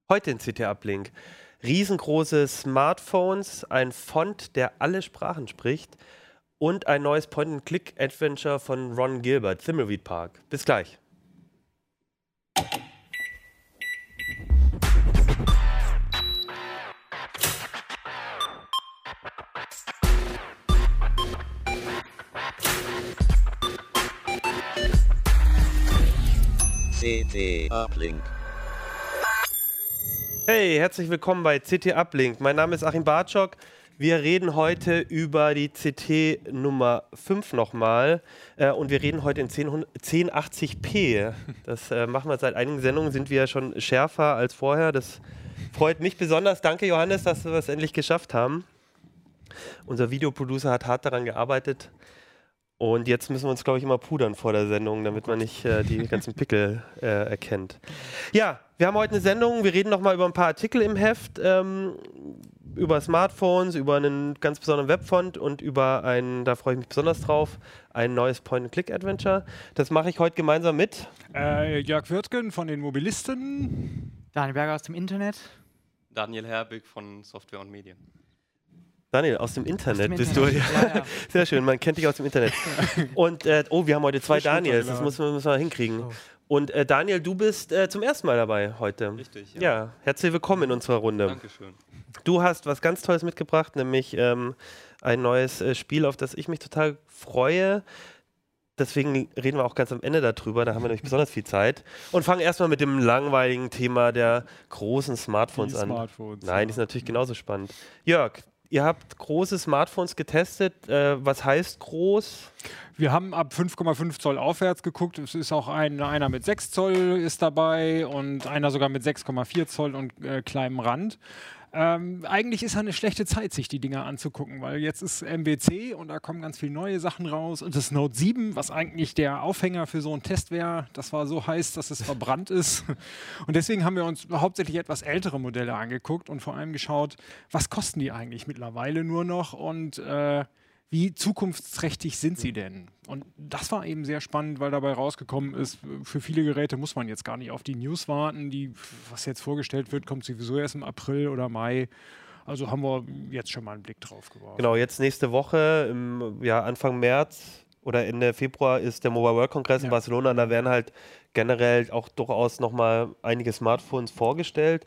Heute in CT Uplink. Riesengroße Smartphones, ein Font, der alle Sprachen spricht und ein neues Point-and-Click-Adventure von Ron Gilbert, Thimbleweed Park. Bis gleich. CT Uplink. Hey, herzlich willkommen bei CT Uplink. Mein Name ist Achim Bartschok. Wir reden heute über die CT Nummer 5 nochmal und wir reden heute in 1080p. Das machen wir seit einigen Sendungen, sind wir schon schärfer als vorher. Das freut mich besonders. Danke Johannes, dass wir es endlich geschafft haben. Unser Videoproducer hat hart daran gearbeitet. Und jetzt müssen wir uns, glaube ich, immer pudern vor der Sendung, damit man nicht die ganzen Pickel erkennt. Ja, wir haben heute eine Sendung. Wir reden nochmal über ein paar Artikel im Heft, über Smartphones, über einen ganz besonderen Webfont und über ein, da freue ich mich besonders drauf, ein neues Point-and-Click-Adventure. Das mache ich heute gemeinsam mit Jörg Wirtgen von den Mobilisten. Daniel Berger aus dem Internet. Daniel Herbig von Software und Medien. Daniel, aus dem Internet dem bist Internet. du. Ja, ja. Sehr schön, man kennt dich aus dem Internet. Und, wir haben heute zwei Frisch Daniels, das runtergeladen. müssen wir hinkriegen. Oh. Und Daniel, du bist zum ersten Mal dabei heute. Richtig, Ja, herzlich willkommen in unserer Runde. Dankeschön. Du hast was ganz Tolles mitgebracht, nämlich ein neues Spiel, auf das ich mich total freue. Deswegen reden wir auch ganz am Ende darüber, da haben wir nämlich besonders viel Zeit. Und fangen erstmal mit dem langweiligen Thema der großen Smartphones an. Nein, die sind natürlich genauso spannend. Jörg, ihr habt große Smartphones getestet. Was heißt groß? Wir haben ab 5,5 Zoll aufwärts geguckt. Es ist auch einer mit 6 Zoll ist dabei und einer sogar mit 6,4 Zoll und kleinem Rand. Eigentlich ist ja eine schlechte Zeit, sich die Dinger anzugucken, weil jetzt ist MWC und da kommen ganz viele neue Sachen raus. Und das Note 7, was eigentlich der Aufhänger für so einen Test wäre, das war so heiß, dass es verbrannt ist. Und deswegen haben wir uns hauptsächlich etwas ältere Modelle angeguckt und vor allem geschaut, was kosten die eigentlich mittlerweile nur noch und wie zukunftsträchtig sind sie denn? Und das war eben sehr spannend, weil dabei rausgekommen ist, für viele Geräte muss man jetzt gar nicht auf die News warten. Was jetzt vorgestellt wird, kommt sowieso erst im April oder Mai. Also haben wir jetzt schon mal einen Blick drauf geworfen. Genau, jetzt nächste Woche, Anfang März oder Ende Februar ist der Mobile World Congress in Barcelona. Da werden halt generell auch durchaus nochmal einige Smartphones vorgestellt.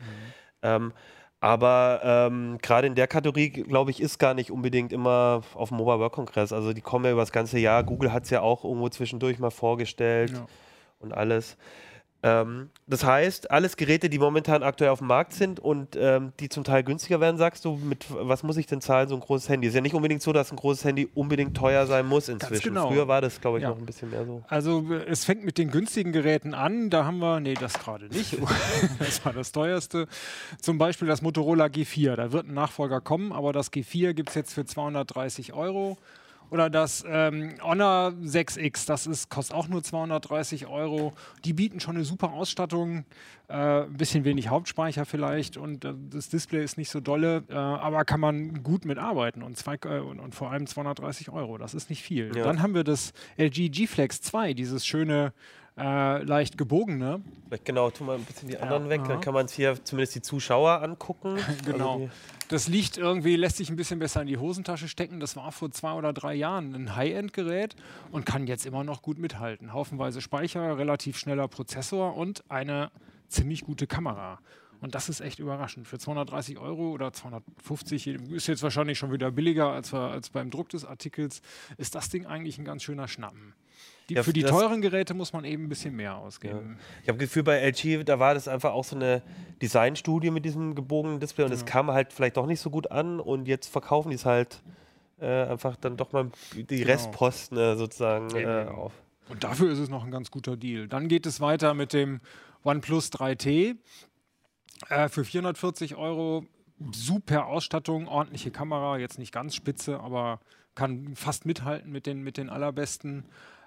Aber gerade in der Kategorie, glaube ich, ist gar nicht unbedingt immer auf dem Mobile World Congress. Also die kommen ja über das ganze Jahr. Google hat es ja auch irgendwo zwischendurch mal vorgestellt und alles. Das heißt, alles Geräte, die momentan aktuell auf dem Markt sind und die zum Teil günstiger werden, sagst du, mit was muss ich denn zahlen, so ein großes Handy? Ist ja nicht unbedingt so, dass ein großes Handy unbedingt teuer sein muss inzwischen. Genau. Früher war das, glaube ich, noch ein bisschen mehr so. Also es fängt mit den günstigen Geräten an, da haben wir, nee, das gerade nicht, das war das teuerste. Zum Beispiel das Motorola G4, da wird ein Nachfolger kommen, aber das G4 gibt es jetzt für 230 €. Oder das Honor 6X, kostet auch nur 230 €. Die bieten schon eine super Ausstattung, ein bisschen wenig Hauptspeicher vielleicht und das Display ist nicht so dolle, aber kann man gut mitarbeiten und vor allem 230 €, das ist nicht viel. Ja. Dann haben wir das LG G Flex 2, dieses schöne, leicht gebogene. Vielleicht genau, tun wir ein bisschen die anderen weg, aha. dann kann man es hier zumindest die Zuschauer angucken. Genau. Also Das liegt irgendwie, lässt sich ein bisschen besser in die Hosentasche stecken. Das war vor 2 oder 3 Jahren ein High-End-Gerät und kann jetzt immer noch gut mithalten. Haufenweise Speicher, relativ schneller Prozessor und eine ziemlich gute Kamera. Und das ist echt überraschend. Für 230 € oder 250, ist jetzt wahrscheinlich schon wieder billiger als beim Druck des Artikels, ist das Ding eigentlich ein ganz schöner Schnappen. Ja, für die das- teuren Geräte muss man eben ein bisschen mehr ausgeben. Ich habe das Gefühl, bei LG, da war das einfach auch so eine Designstudie mit diesem gebogenen Display und es kam halt vielleicht doch nicht so gut an und jetzt verkaufen die es halt einfach dann doch mal die Restposten sozusagen auf. Und dafür ist es noch ein ganz guter Deal. Dann geht es weiter mit dem OnePlus 3T für 440 €. Super Ausstattung, ordentliche Kamera, jetzt nicht ganz spitze, aber kann fast mithalten mit den allerbesten.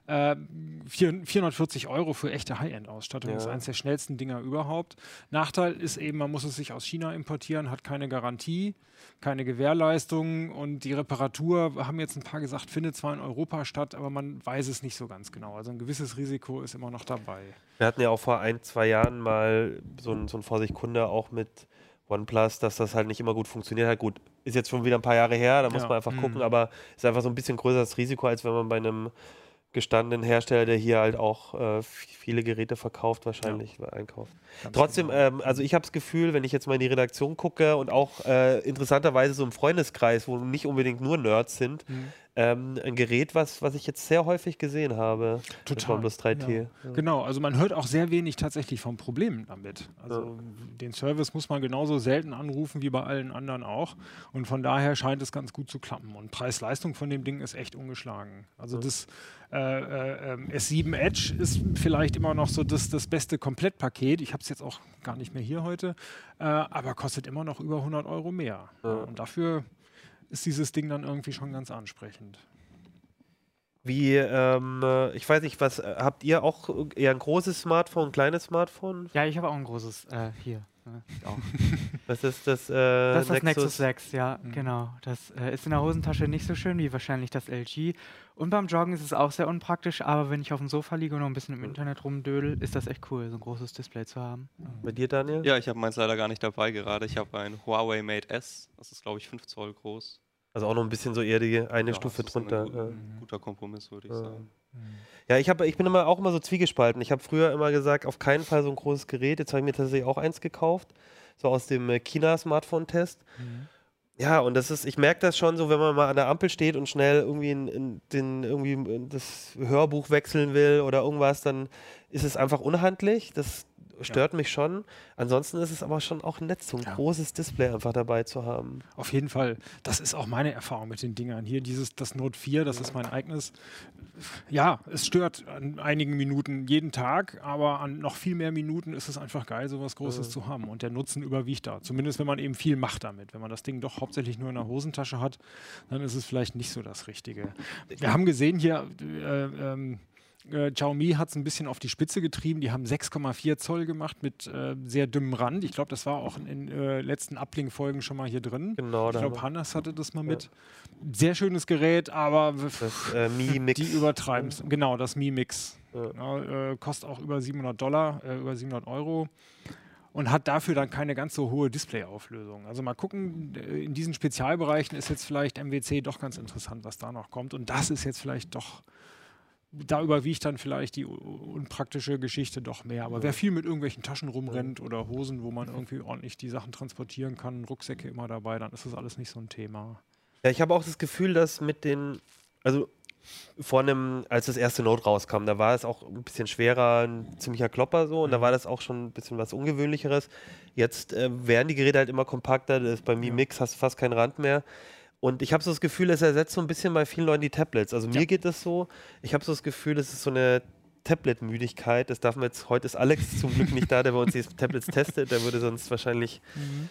440 € für echte High-End-Ausstattung. Das ist eines der schnellsten Dinger überhaupt. Nachteil ist eben, man muss es sich aus China importieren, hat keine Garantie, keine Gewährleistung und die Reparatur, haben jetzt ein paar gesagt, findet zwar in Europa statt, aber man weiß es nicht so ganz genau. Also ein gewisses Risiko ist immer noch dabei. Wir hatten ja auch vor 1-2 Jahren mal so ein Vorsicht-Kunde auch mit OnePlus, dass das halt nicht immer gut funktioniert hat. Gut, ist jetzt schon wieder ein paar Jahre her, da muss man einfach gucken, aber ist einfach so ein bisschen größeres Risiko, als wenn man bei einem gestandenen Hersteller, der hier halt auch viele Geräte verkauft, wahrscheinlich einkauft. Ganz Trotzdem, genau. also ich habe das Gefühl, wenn ich jetzt mal in die Redaktion gucke und auch interessanterweise so im Freundeskreis, wo nicht unbedingt nur Nerds sind, ein Gerät, was ich jetzt sehr häufig gesehen habe. Total. OnePlus 3T. Ja. Genau, also man hört auch sehr wenig tatsächlich von Problemen damit. Also den Service muss man genauso selten anrufen wie bei allen anderen auch. Und von daher scheint es ganz gut zu klappen. Und Preis-Leistung von dem Ding ist echt ungeschlagen. Also das S7 Edge ist vielleicht immer noch so das beste Komplettpaket. Ich habe es jetzt auch gar nicht mehr hier heute, aber kostet immer noch über 100 € mehr. Und dafür ist dieses Ding dann irgendwie schon ganz ansprechend. Wie, ich weiß nicht, was, habt ihr auch eher ein großes Smartphone, ein kleines Smartphone? Ja, ich habe auch ein großes hier. Ich auch. Was ist das? Das ist das Nexus 6, ja, genau. Das ist in der Hosentasche nicht so schön wie wahrscheinlich das LG. Und beim Joggen ist es auch sehr unpraktisch, aber wenn ich auf dem Sofa liege und noch ein bisschen im Internet rumdödel, ist das echt cool, so ein großes Display zu haben. Bei dir, Daniel? Ja, ich habe meins leider gar nicht dabei gerade. Ich habe ein Huawei Mate S. Das ist, glaube ich, 5 Zoll groß. Also auch noch ein bisschen so eher die eine Ja, Stufe das ist drunter. ein guter Kompromiss, würde ich sagen. Ja, ich bin auch immer so zwiegespalten. Ich habe früher immer gesagt, auf keinen Fall so ein großes Gerät. Jetzt habe ich mir tatsächlich auch eins gekauft, so aus dem China-Smartphone-Test. Ja, und ich merke das schon so, wenn man mal an der Ampel steht und schnell irgendwie das Hörbuch wechseln will oder irgendwas, dann ist es einfach unhandlich. Das stört mich schon. Ansonsten ist es aber schon auch nett, so ein großes Display einfach dabei zu haben. Auf jeden Fall. Das ist auch meine Erfahrung mit den Dingern. Hier das Note 4, das ist mein eigenes. Ja, es stört an einigen Minuten jeden Tag, aber an noch viel mehr Minuten ist es einfach geil, sowas Großes zu haben. Und der Nutzen überwiegt da. Zumindest, wenn man eben viel macht damit. Wenn man das Ding doch hauptsächlich nur in der Hosentasche hat, dann ist es vielleicht nicht so das Richtige. Wir haben gesehen hier, Xiaomi hat es ein bisschen auf die Spitze getrieben. Die haben 6,4 Zoll gemacht mit sehr dünnem Rand. Ich glaube, das war auch in letzten Uplink-Folgen schon mal hier drin. Genau, ich glaube, Hannes hatte das mal mit. Sehr schönes Gerät, aber das Mi Mix. Die übertreiben es. Genau, das Mi Mix. Ja, kostet auch über $700, über 700 €. Und hat dafür dann keine ganz so hohe Displayauflösung. Also mal gucken, in diesen Spezialbereichen ist jetzt vielleicht MWC doch ganz interessant, was da noch kommt. Und das ist jetzt vielleicht doch, da überwiegt dann vielleicht die unpraktische Geschichte doch mehr. Aber wer viel mit irgendwelchen Taschen rumrennt oder Hosen, wo man irgendwie ordentlich die Sachen transportieren kann, Rucksäcke immer dabei, dann ist das alles nicht so ein Thema. Ja, ich habe auch das Gefühl, dass also als das erste Note rauskam, da war es auch ein bisschen schwerer, ein ziemlicher Klopper so, und da war das auch schon ein bisschen was Ungewöhnlicheres. Jetzt werden die Geräte halt immer kompakter, bei Mi Mix hast du fast keinen Rand mehr. Und ich habe so das Gefühl, es ersetzt so ein bisschen bei vielen Leuten die Tablets. Also mir geht das so, ich habe so das Gefühl, es ist so eine Tablet-Müdigkeit. Das darf man jetzt, heute ist Alex zum Glück nicht da, der bei uns die Tablets testet, der würde sonst wahrscheinlich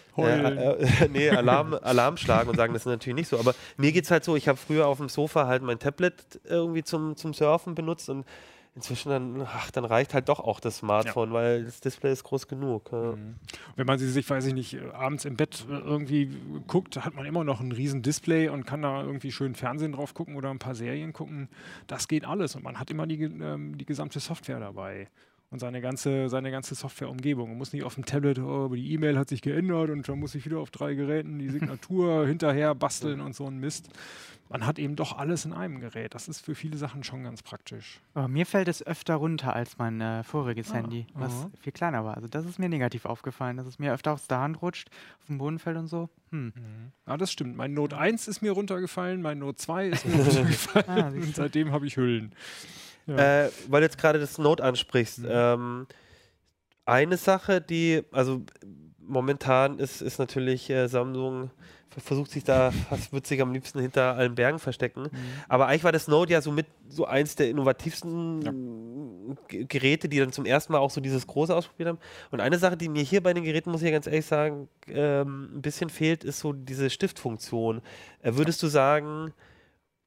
Alarm schlagen und sagen, das ist natürlich nicht so. Aber mir geht es halt so, ich habe früher auf dem Sofa halt mein Tablet irgendwie zum Surfen benutzt und inzwischen dann reicht halt doch auch das Smartphone, weil das Display ist groß genug. Ja. Wenn man sie sich, weiß ich nicht, abends im Bett irgendwie guckt, hat man immer noch ein riesen Display und kann da irgendwie schön Fernsehen drauf gucken oder ein paar Serien gucken. Das geht alles und man hat immer die gesamte Software dabei. Und seine ganze Softwareumgebung. Man muss nicht auf dem Tablet, die E-Mail hat sich geändert und dann muss ich wieder auf 3 Geräten die Signatur hinterher basteln und so ein Mist. Man hat eben doch alles in einem Gerät. Das ist für viele Sachen schon ganz praktisch. Aber mir fällt es öfter runter als mein voriges Handy, was viel kleiner war. Also das ist mir negativ aufgefallen, dass es mir öfter aus der Hand rutscht, auf dem Boden fällt und so. Ja, das stimmt. Mein Note 1 ist mir runtergefallen, mein Note 2 ist mir runtergefallen und seitdem habe ich Hüllen. Ja. Weil du jetzt gerade das Note ansprichst. Eine Sache, die, also momentan ist natürlich Samsung versucht sich da, wird sich am liebsten hinter allen Bergen verstecken. Aber eigentlich war das Note ja so eins der innovativsten Geräte, die dann zum ersten Mal auch so dieses Große ausprobiert haben. Und eine Sache, die mir hier bei den Geräten, muss ich ja ganz ehrlich sagen, ein bisschen fehlt, ist so diese Stiftfunktion. Würdest du sagen,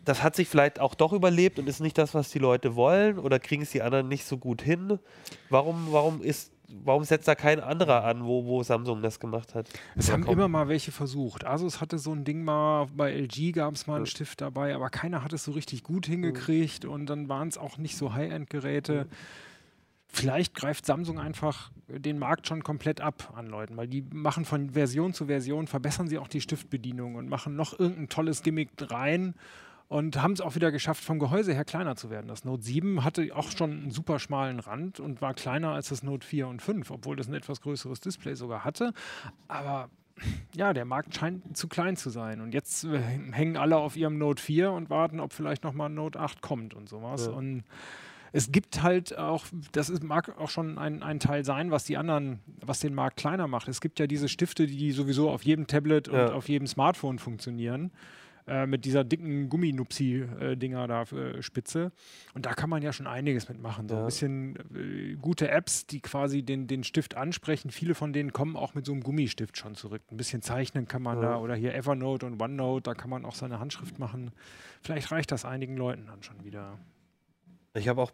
das hat sich vielleicht auch doch überlebt und ist nicht das, was die Leute wollen, oder kriegen es die anderen nicht so gut hin? Warum setzt da kein anderer an, wo Samsung das gemacht hat? Es haben immer mal welche versucht. Asus hatte so ein Ding mal, bei LG gab es mal einen Stift dabei, aber keiner hat es so richtig gut hingekriegt und dann waren es auch nicht so High-End-Geräte. Vielleicht greift Samsung einfach den Markt schon komplett ab an Leuten, weil die machen von Version zu Version, verbessern sie auch die Stiftbedienung und machen noch irgendein tolles Gimmick rein und haben es auch wieder geschafft, vom Gehäuse her kleiner zu werden. Das Note 7 hatte auch schon einen super schmalen Rand und war kleiner als das Note 4 und 5, obwohl das ein etwas größeres Display sogar hatte. Aber ja, der Markt scheint zu klein zu sein. Und jetzt hängen alle auf ihrem Note 4 und warten, ob vielleicht nochmal ein Note 8 kommt und sowas. Ja. Und es gibt halt auch, mag auch schon ein Teil sein, was den Markt kleiner macht. Es gibt ja diese Stifte, die sowieso auf jedem Tablet und auf jedem Smartphone funktionieren. Mit dieser dicken Gumminupsi-Dinger da Spitze. Und da kann man ja schon einiges mitmachen. So ein bisschen gute Apps, die quasi den Stift ansprechen. Viele von denen kommen auch mit so einem Gummistift schon zurück. Ein bisschen zeichnen kann man da. Oder hier Evernote und OneNote, da kann man auch seine Handschrift machen. Vielleicht reicht das einigen Leuten dann schon wieder. Ich habe auch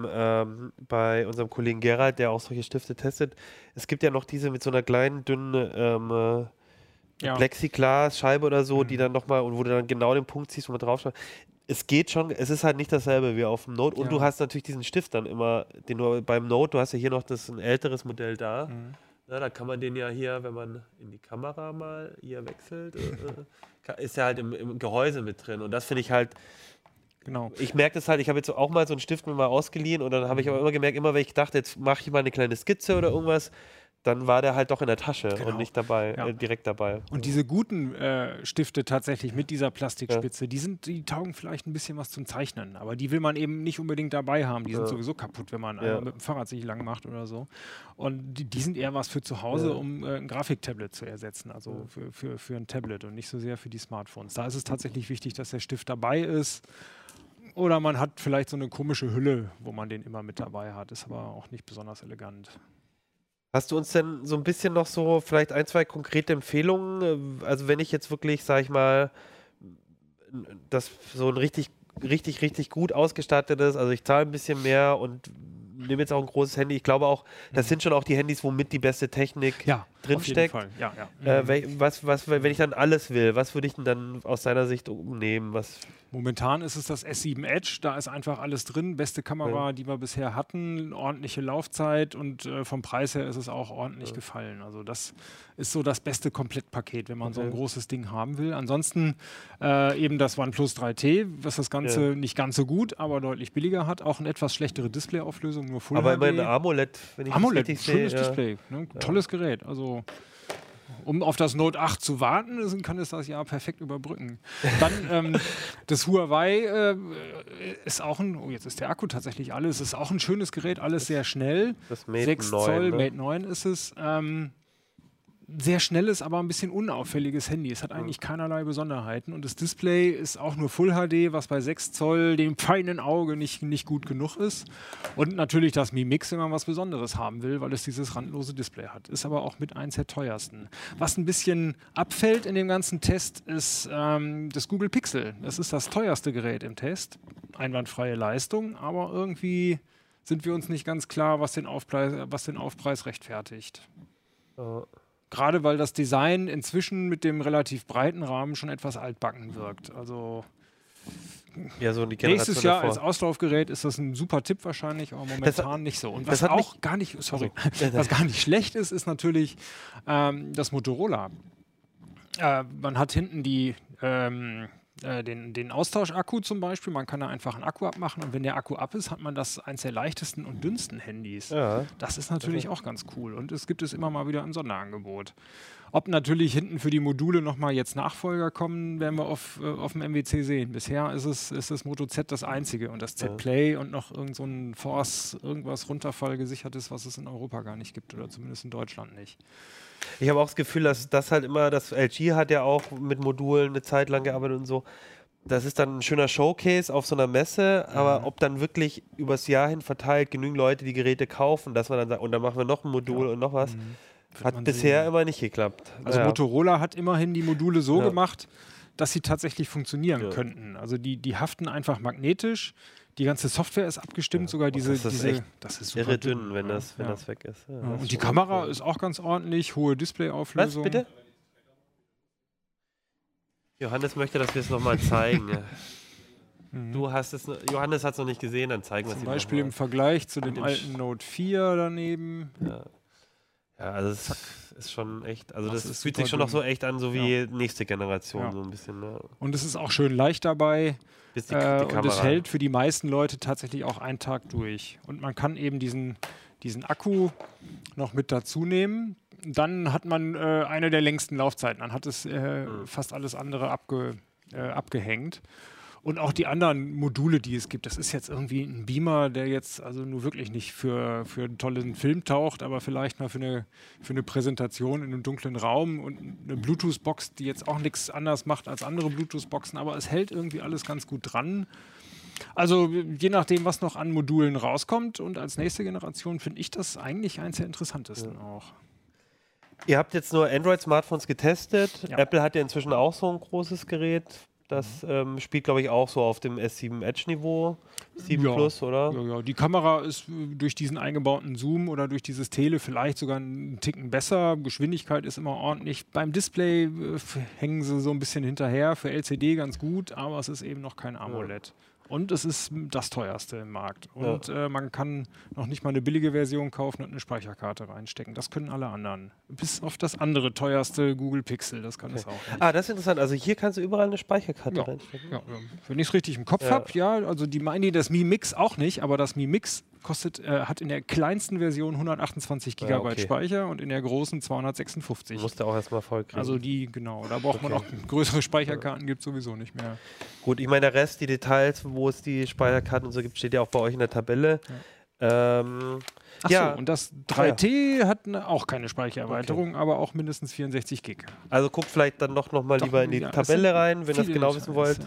bei unserem Kollegen Gerald, der auch solche Stifte testet, es gibt ja noch diese mit so einer kleinen, dünnen Plexiglas-Scheibe oder so, die dann nochmal, und wo du dann genau den Punkt ziehst, wo man draufschaut. Es geht schon, es ist halt nicht dasselbe wie auf dem Note. Und du hast natürlich diesen Stift dann immer, den du beim Note, du hast ja hier noch ein älteres Modell da. Na, da kann man den ja hier, wenn man in die Kamera mal hier wechselt, ist ja halt im Gehäuse mit drin. Und das finde ich halt. Genau. Ich merke das halt, ich habe jetzt auch mal so einen Stift mir mal ausgeliehen und dann habe ich aber immer gemerkt, immer wenn ich dachte, jetzt mache ich mal eine kleine Skizze oder irgendwas, dann war der halt doch in der Tasche und nicht dabei, direkt dabei. Und diese guten Stifte tatsächlich mit dieser Plastikspitze, die taugen vielleicht ein bisschen was zum Zeichnen, aber die will man eben nicht unbedingt dabei haben. Die sind sowieso kaputt, wenn man einmal mit dem Fahrrad sich lang macht oder so. Und die sind eher was für zu Hause, um ein Grafiktablet zu ersetzen, also für ein Tablet und nicht so sehr für die Smartphones. Da ist es tatsächlich wichtig, dass der Stift dabei ist. Oder man hat vielleicht so eine komische Hülle, wo man den immer mit dabei hat. Ist aber auch nicht besonders elegant. Hast du uns denn so ein bisschen noch so vielleicht ein, zwei konkrete Empfehlungen? Also wenn ich jetzt wirklich, sag ich mal, das so ein richtig gut ausgestattetes, also ich zahle ein bisschen mehr und nehme jetzt auch ein großes Handy. Ich glaube auch, das sind schon auch die Handys, womit die beste Technik drinsteckt. Wenn ich dann alles will, was würde ich denn dann aus deiner Sicht nehmen? Momentan ist es das S7 Edge, da ist einfach alles drin, beste Kamera, die wir bisher hatten, ordentliche Laufzeit und vom Preis her ist es auch ordentlich gefallen. Also das ist so das beste Komplettpaket, wenn man so ein großes Ding haben will. Ansonsten eben das OnePlus 3T, was das Ganze nicht ganz so gut, aber deutlich billiger hat, auch eine etwas schlechtere Displayauflösung, nur Full HD. Aber immer ein AMOLED, wenn ich AMOLED, das richtig sehe. schönes Display, ne? Tolles Gerät, also um auf das Note 8 zu warten, kann es das Jahr perfekt überbrücken. Dann das Huawei ist auch jetzt ist der Akku tatsächlich alles, ist auch ein schönes Gerät, alles sehr schnell. Das Mate 6 9, Zoll, ne? Mate 9 ist es. Sehr schnelles, aber ein bisschen unauffälliges Handy. Es hat eigentlich keinerlei Besonderheiten und das Display ist auch nur Full HD, was bei 6 Zoll dem feinen Auge nicht gut genug ist. Und natürlich das Mi Mix, wenn man was Besonderes haben will, weil es dieses randlose Display hat. Ist aber auch mit eins der teuersten. Was ein bisschen abfällt in dem ganzen Test, ist das Google Pixel. Das ist das teuerste Gerät im Test. Einwandfreie Leistung, aber irgendwie sind wir uns nicht ganz klar, was den Aufpreis rechtfertigt. Gerade weil das Design inzwischen mit dem relativ breiten Rahmen schon etwas altbacken wirkt. Also so die nächstes Jahr davor. als Auslaufgerät ist das ein super Tipp wahrscheinlich, aber momentan nicht so. Und was auch gar nicht schlecht ist, ist natürlich das Motorola. Man hat hinten den Austauschakku zum Beispiel, man kann da einfach einen Akku abmachen und wenn der Akku ab ist, hat man das eins der leichtesten und dünnsten Handys. Ja. Das ist natürlich auch ganz cool und es gibt es immer mal wieder im Sonderangebot. Ob natürlich hinten für die Module nochmal jetzt Nachfolger kommen, werden wir auf dem MWC sehen. Bisher ist das Moto Z das einzige und das Z-Play und noch irgend so ein Force, irgendwas runterfallgesichertes, was es in Europa gar nicht gibt oder zumindest in Deutschland nicht. Ich habe auch das Gefühl, dass das halt immer, das LG hat ja auch mit Modulen eine Zeit lang gearbeitet und so. Das ist dann ein schöner Showcase auf so einer Messe, aber ob dann wirklich übers Jahr hin verteilt genügend Leute die Geräte kaufen, dass man dann sagt, und dann machen wir noch ein Modul und noch was, hat bisher immer nicht geklappt. Also Motorola hat immerhin die Module so gemacht, dass sie tatsächlich funktionieren könnten. Also die haften einfach magnetisch. Die ganze Software ist abgestimmt, sogar das ist echt das ist irre dünn, wenn das weg ist. Ja, und die Kamera ist auch ganz ordentlich, hohe Displayauflösung. Was, bitte? Johannes möchte, dass wir es nochmal zeigen. Johannes hat es noch nicht gesehen, dann zeigen wir es ihm. Zum Beispiel im Vergleich zu dem alten Note 4 daneben. Ja, also es ist schon echt, also das fühlt sich schon noch so echt an, so wie nächste Generation, so ein bisschen. Ne? Und es ist auch schön leicht dabei. Bis die Kamera. Und es hält für die meisten Leute tatsächlich auch einen Tag durch. Und man kann eben diesen Akku noch mit dazu nehmen. Dann hat man eine der längsten Laufzeiten. Dann hat es fast alles andere abgehängt. Und auch die anderen Module, die es gibt, das ist jetzt irgendwie ein Beamer, der jetzt also nur wirklich nicht für einen tollen Film taucht, aber vielleicht mal für eine Präsentation in einem dunklen Raum und eine Bluetooth-Box, die jetzt auch nichts anders macht als andere Bluetooth-Boxen, aber es hält irgendwie alles ganz gut dran. Also je nachdem, was noch an Modulen rauskommt und als nächste Generation finde ich das eigentlich eins der interessantesten auch. Ihr habt jetzt nur Android-Smartphones getestet. Ja. Apple hat ja inzwischen auch so ein großes Gerät. Das spielt, glaube ich, auch so auf dem S7 Edge-Niveau, 7 Plus, oder? Ja. Die Kamera ist durch diesen eingebauten Zoom oder durch dieses Tele vielleicht sogar einen Ticken besser. Geschwindigkeit ist immer ordentlich. Beim Display hängen sie so ein bisschen hinterher. Für LCD ganz gut, aber es ist eben noch kein AMOLED. Und es ist das teuerste im Markt. Und man kann noch nicht mal eine billige Version kaufen und eine Speicherkarte reinstecken. Das können alle anderen. Bis auf das andere teuerste Google Pixel. Das kann es auch nicht. Ah, das ist interessant. Also hier kannst du überall eine Speicherkarte reinstecken. Ja. Wenn ich es richtig im Kopf habe, also die meinen das Mi Mix auch nicht, aber das Mi Mix hat in der kleinsten Version 128 GB Speicher und in der großen 256. Musste auch erstmal voll kriegen. Also da braucht man auch größere Speicherkarten, gibt es sowieso nicht mehr. Gut, ich meine, der Rest, die Details, wo es die Speicherkarten und so gibt, steht ja auch bei euch in der Tabelle. Und das 3T hat auch keine Speichererweiterung, aber auch mindestens 64 Gig. Also guckt vielleicht dann noch mal lieber in die Tabelle rein, wenn ihr das genau wissen wollt.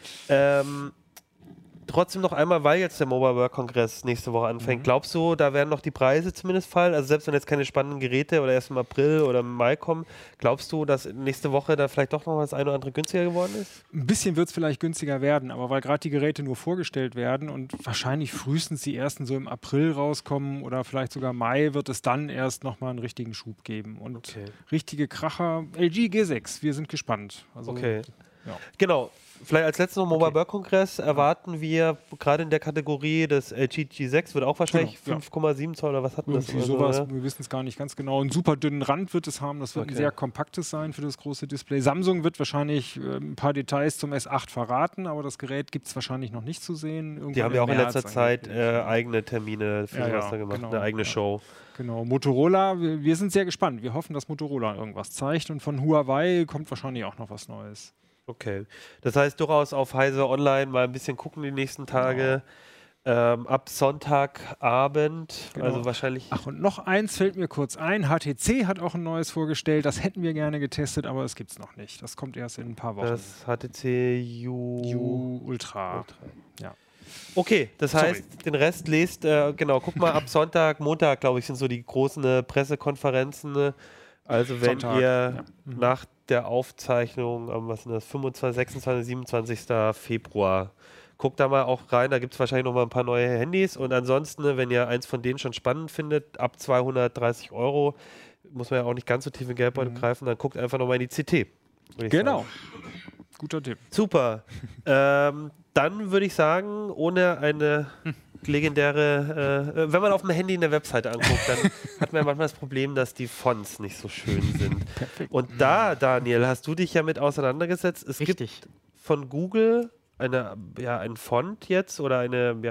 Trotzdem noch einmal, weil jetzt der Mobile World Congress nächste Woche anfängt, glaubst du, da werden noch die Preise zumindest fallen? Also selbst wenn jetzt keine spannenden Geräte oder erst im April oder im Mai kommen, glaubst du, dass nächste Woche da vielleicht doch noch das eine oder andere günstiger geworden ist? Ein bisschen wird es vielleicht günstiger werden, aber weil gerade die Geräte nur vorgestellt werden und wahrscheinlich frühestens die ersten so im April rauskommen oder vielleicht sogar Mai, wird es dann erst nochmal einen richtigen Schub geben. Und richtige Kracher, LG G6, wir sind gespannt. Also, Genau. Vielleicht als letztes noch Mobile World Congress erwarten wir gerade in der Kategorie des LG G6 wird auch wahrscheinlich 5,7 Zoll oder was hat das? Sowas, wir wissen es gar nicht ganz genau. Einen super dünnen Rand wird es haben, das wird ein sehr kompaktes sein für das große Display. Samsung wird wahrscheinlich ein paar Details zum S8 verraten, aber das Gerät gibt es wahrscheinlich noch nicht zu sehen. Die haben ja auch in letzter Zeit eigene Termine für sowas da gemacht, eine eigene Show. Genau, Motorola, wir sind sehr gespannt. Wir hoffen, dass Motorola irgendwas zeigt und von Huawei kommt wahrscheinlich auch noch was Neues. Okay, das heißt durchaus auf Heise Online mal ein bisschen gucken die nächsten Tage. Ab Sonntagabend, also wahrscheinlich... Ach, und noch eins fällt mir kurz ein. HTC hat auch ein neues vorgestellt. Das hätten wir gerne getestet, aber das gibt es noch nicht. Das kommt erst in ein paar Wochen. Das HTC U Ultra. Ja. Okay, das heißt, den Rest lest, guck mal, ab Sonntag, Montag, glaube ich, sind so die großen Pressekonferenzen. Also wenn ihr nach der Aufzeichnung am 25, 26, 27. Februar guckt da mal auch rein, da gibt es wahrscheinlich noch mal ein paar neue Handys und ansonsten, wenn ihr eins von denen schon spannend findet, ab 230 €, muss man ja auch nicht ganz so tief in Geldbeutel greifen, dann guckt einfach noch mal in die CT. Genau. Guter Tipp. Super. Dann würde ich sagen, ohne eine legendäre, wenn man auf dem Handy eine Webseite anguckt, dann hat man ja manchmal das Problem, dass die Fonts nicht so schön sind. Perfekt. Und da, Daniel, hast du dich ja mit auseinandergesetzt. Es gibt von Google ein Font jetzt oder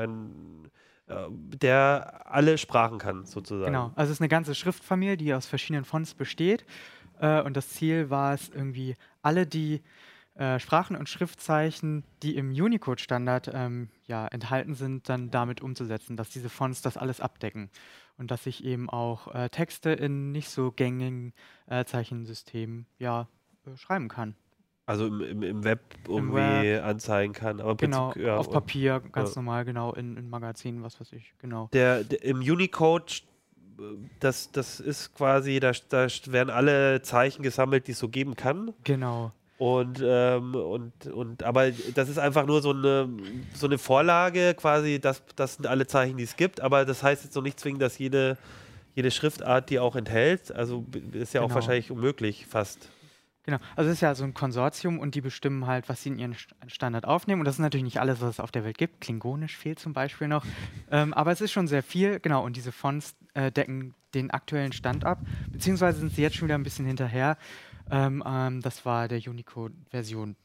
der alle Sprachen kann, sozusagen. Genau, also es ist eine ganze Schriftfamilie, die aus verschiedenen Fonts besteht. Und das Ziel war es irgendwie, alle die Sprachen und Schriftzeichen, die im Unicode-Standard enthalten sind, dann damit umzusetzen, dass diese Fonts das alles abdecken und dass ich eben auch Texte in nicht so gängigen Zeichensystemen schreiben kann. Also im Web irgendwie anzeigen kann. Aber genau, auf Papier, ganz normal, genau, in Magazinen, was weiß ich, genau. Im Unicode, das ist quasi, da werden alle Zeichen gesammelt, die es so geben kann. Genau. Aber das ist einfach nur so eine Vorlage quasi, das sind alle Zeichen, die es gibt, aber das heißt jetzt noch nicht zwingend, dass jede Schriftart die auch enthält. Also ist ja auch Genau. wahrscheinlich unmöglich fast. Genau, also es ist ja so ein Konsortium und die bestimmen halt, was sie in ihren Standard aufnehmen. Und das ist natürlich nicht alles, was es auf der Welt gibt. Klingonisch fehlt zum Beispiel noch. Aber es ist schon sehr viel, genau. Und diese Fonts decken den aktuellen Stand ab. Beziehungsweise sind sie jetzt schon wieder ein bisschen hinterher. Das war der Unicode-Version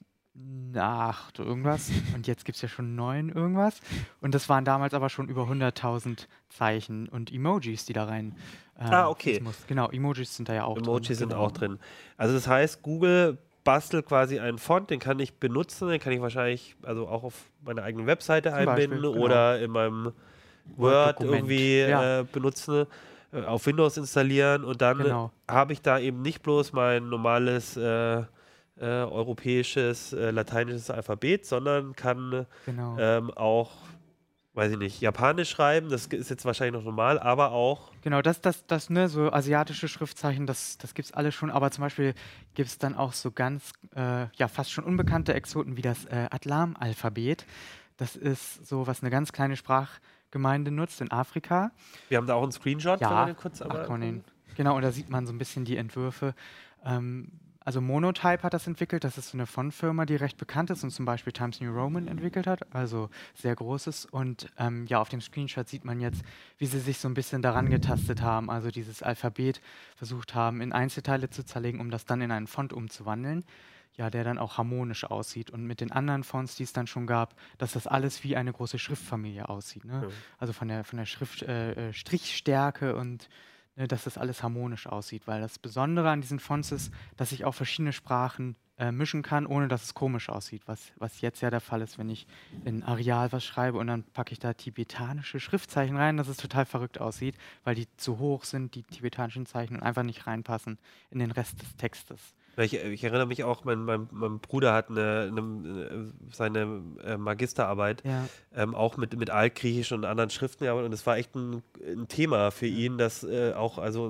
8 irgendwas. Und jetzt gibt es ja schon 9 irgendwas. Und das waren damals aber schon über 100.000 Zeichen und Emojis, die da rein. Okay. Genau, Emojis sind da ja auch drin. Emojis sind Genau. auch drin. Also das heißt, Google bastelt quasi einen Font, den kann ich benutzen, den kann ich wahrscheinlich also auch auf meiner eigenen Webseite Zum Beispiel, einbinden genau. oder in meinem Word Word-Dokument. irgendwie Ja. benutzen, auf Windows installieren und dann Genau. habe ich da eben nicht bloß mein normales europäisches, lateinisches Alphabet, sondern kann Genau. auch, weiß ich nicht, Japanisch schreiben, das ist jetzt wahrscheinlich noch normal, aber auch Genau, ne, so asiatische Schriftzeichen, das gibt's alles schon, aber zum Beispiel gibt es dann auch so ganz, ja, fast schon unbekannte Exoten wie das Atlam-Alphabet. Das ist so, was eine ganz kleine Sprachgemeinde nutzt in Afrika. wir haben da auch einen Screenshot, wenn wir Ja, den kurz einmal kann man angucken. genau, und da sieht man so ein bisschen die Entwürfe. Also Monotype hat das entwickelt, das ist so eine Fontfirma, die recht bekannt ist und zum Beispiel Times New Roman entwickelt hat, also sehr großes. Und ja, auf dem Screenshot sieht man jetzt, wie sie sich so ein bisschen daran getastet haben, also dieses Alphabet versucht haben, in Einzelteile zu zerlegen, um das dann in einen Font umzuwandeln. Ja, der dann auch harmonisch aussieht. Und mit den anderen Fonts, die es dann schon gab, dass das alles wie eine große Schriftfamilie aussieht. Ne? Ja. Also von der Schrift, Strichstärke und ne, dass das alles harmonisch aussieht. Weil das Besondere an diesen Fonts ist, dass ich auch verschiedene Sprachen mischen kann, ohne dass es komisch aussieht. Was jetzt ja der Fall ist, wenn ich in Arial was schreibe und dann packe ich da tibetanische Schriftzeichen rein, dass es total verrückt aussieht, weil die zu hoch sind, die tibetanischen Zeichen, und einfach nicht reinpassen in den Rest des Textes. Ich erinnere mich auch, mein Bruder hat seine Magisterarbeit Ja. auch mit Altgriechisch und anderen Schriften gearbeitet und es war echt ein Thema für ihn, das auch also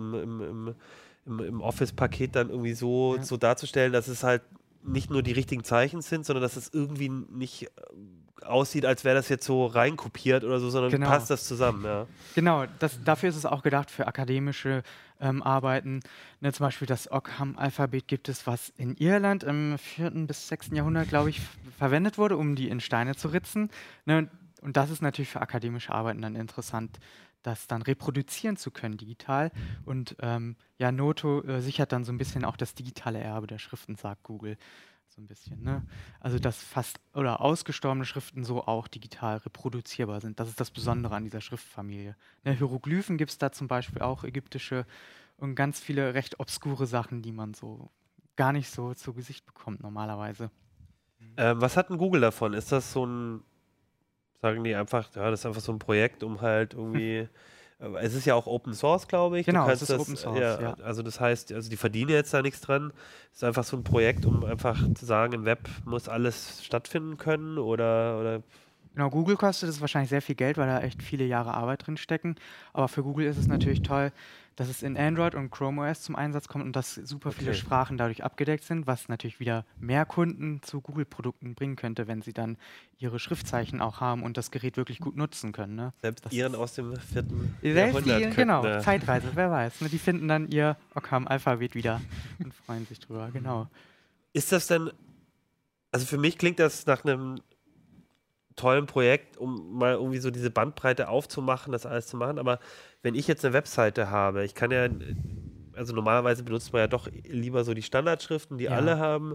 im Office-Paket dann irgendwie so darzustellen, dass es halt nicht nur die richtigen Zeichen sind, sondern dass es irgendwie nicht aussieht, als wäre das jetzt so reinkopiert oder so, sondern Genau. passt das zusammen, ja. Genau, dafür ist es auch gedacht für akademische Arbeiten. Ne, zum Beispiel das Ockham-Alphabet gibt es, was in Irland im 4. bis 6. Jahrhundert, glaube ich, verwendet wurde, um die in Steine zu ritzen. Ne, und das ist natürlich für akademische Arbeiten dann interessant, das dann reproduzieren zu können digital. Und ja, Noto sichert dann so ein bisschen auch das digitale Erbe der Schriften, sagt Google. So ein bisschen, ne? Also, dass fast oder ausgestorbene Schriften so auch digital reproduzierbar sind. Das ist das Besondere an dieser Schriftfamilie. Ne, Hieroglyphen gibt es da zum Beispiel auch, ägyptische, und ganz viele recht obskure Sachen, die man so gar nicht so zu Gesicht bekommt normalerweise. Was hat denn Google davon? Ist das so ein, sagen die einfach, ja, das ist einfach so ein Projekt, um halt irgendwie, es ist ja auch Open Source, glaube ich. Genau, Du es kannst ist das, Open Source, ja. Also das heißt, also die verdienen jetzt da nichts dran. Es ist einfach so ein Projekt, um einfach zu sagen, im Web muss alles stattfinden können oder Genau, Google kostet es wahrscheinlich sehr viel Geld, weil da echt viele Jahre Arbeit drin stecken. Aber für Google ist es natürlich toll, dass es in Android und Chrome OS zum Einsatz kommt und dass super viele Okay. Sprachen dadurch abgedeckt sind, was natürlich wieder mehr Kunden zu Google-Produkten bringen könnte, wenn sie dann ihre Schriftzeichen auch haben und das Gerät wirklich gut nutzen können. Ne? selbst Das Iren ist- aus dem 4. Selbst die, Jahrhundert genau, könnten, Zeitreise, wer weiß. Ne? Die finden dann ihr Ockham-Alphabet wieder und freuen sich drüber, genau. Ist das denn, also für mich klingt das nach einem tollen Projekt, um mal irgendwie so diese Bandbreite aufzumachen, das alles zu machen, aber wenn ich jetzt eine Webseite habe, ich kann ja, also normalerweise benutzt man ja doch lieber so die Standardschriften, die Ja. alle haben.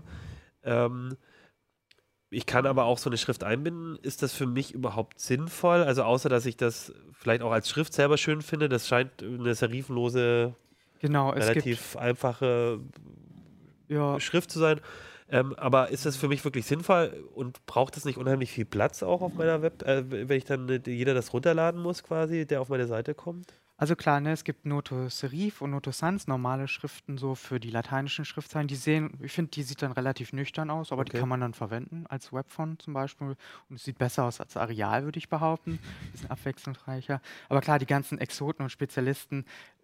Ich kann aber auch so eine Schrift einbinden. Ist das für mich überhaupt sinnvoll? Also außer, dass ich das vielleicht auch als Schrift selber schön finde, das scheint eine serifenlose, Genau, es gibt relativ einfache ja, Schrift zu sein. Aber ist das für mich wirklich sinnvoll und braucht das nicht unheimlich viel Platz auch auf meiner Web, wenn ich dann jeder das runterladen muss quasi, der auf meine Seite kommt? also klar, ne, es gibt Noto Serif und Noto Sans, normale Schriften so für die lateinischen Schriftzeichen. Die sehen, ich finde, die sieht dann relativ nüchtern aus, aber die Okay. kann man dann verwenden als Webfont zum Beispiel. Und es sieht besser aus als Arial, würde ich behaupten. Bisschen abwechslungsreicher. Aber klar, die ganzen Exoten und Spezialisten,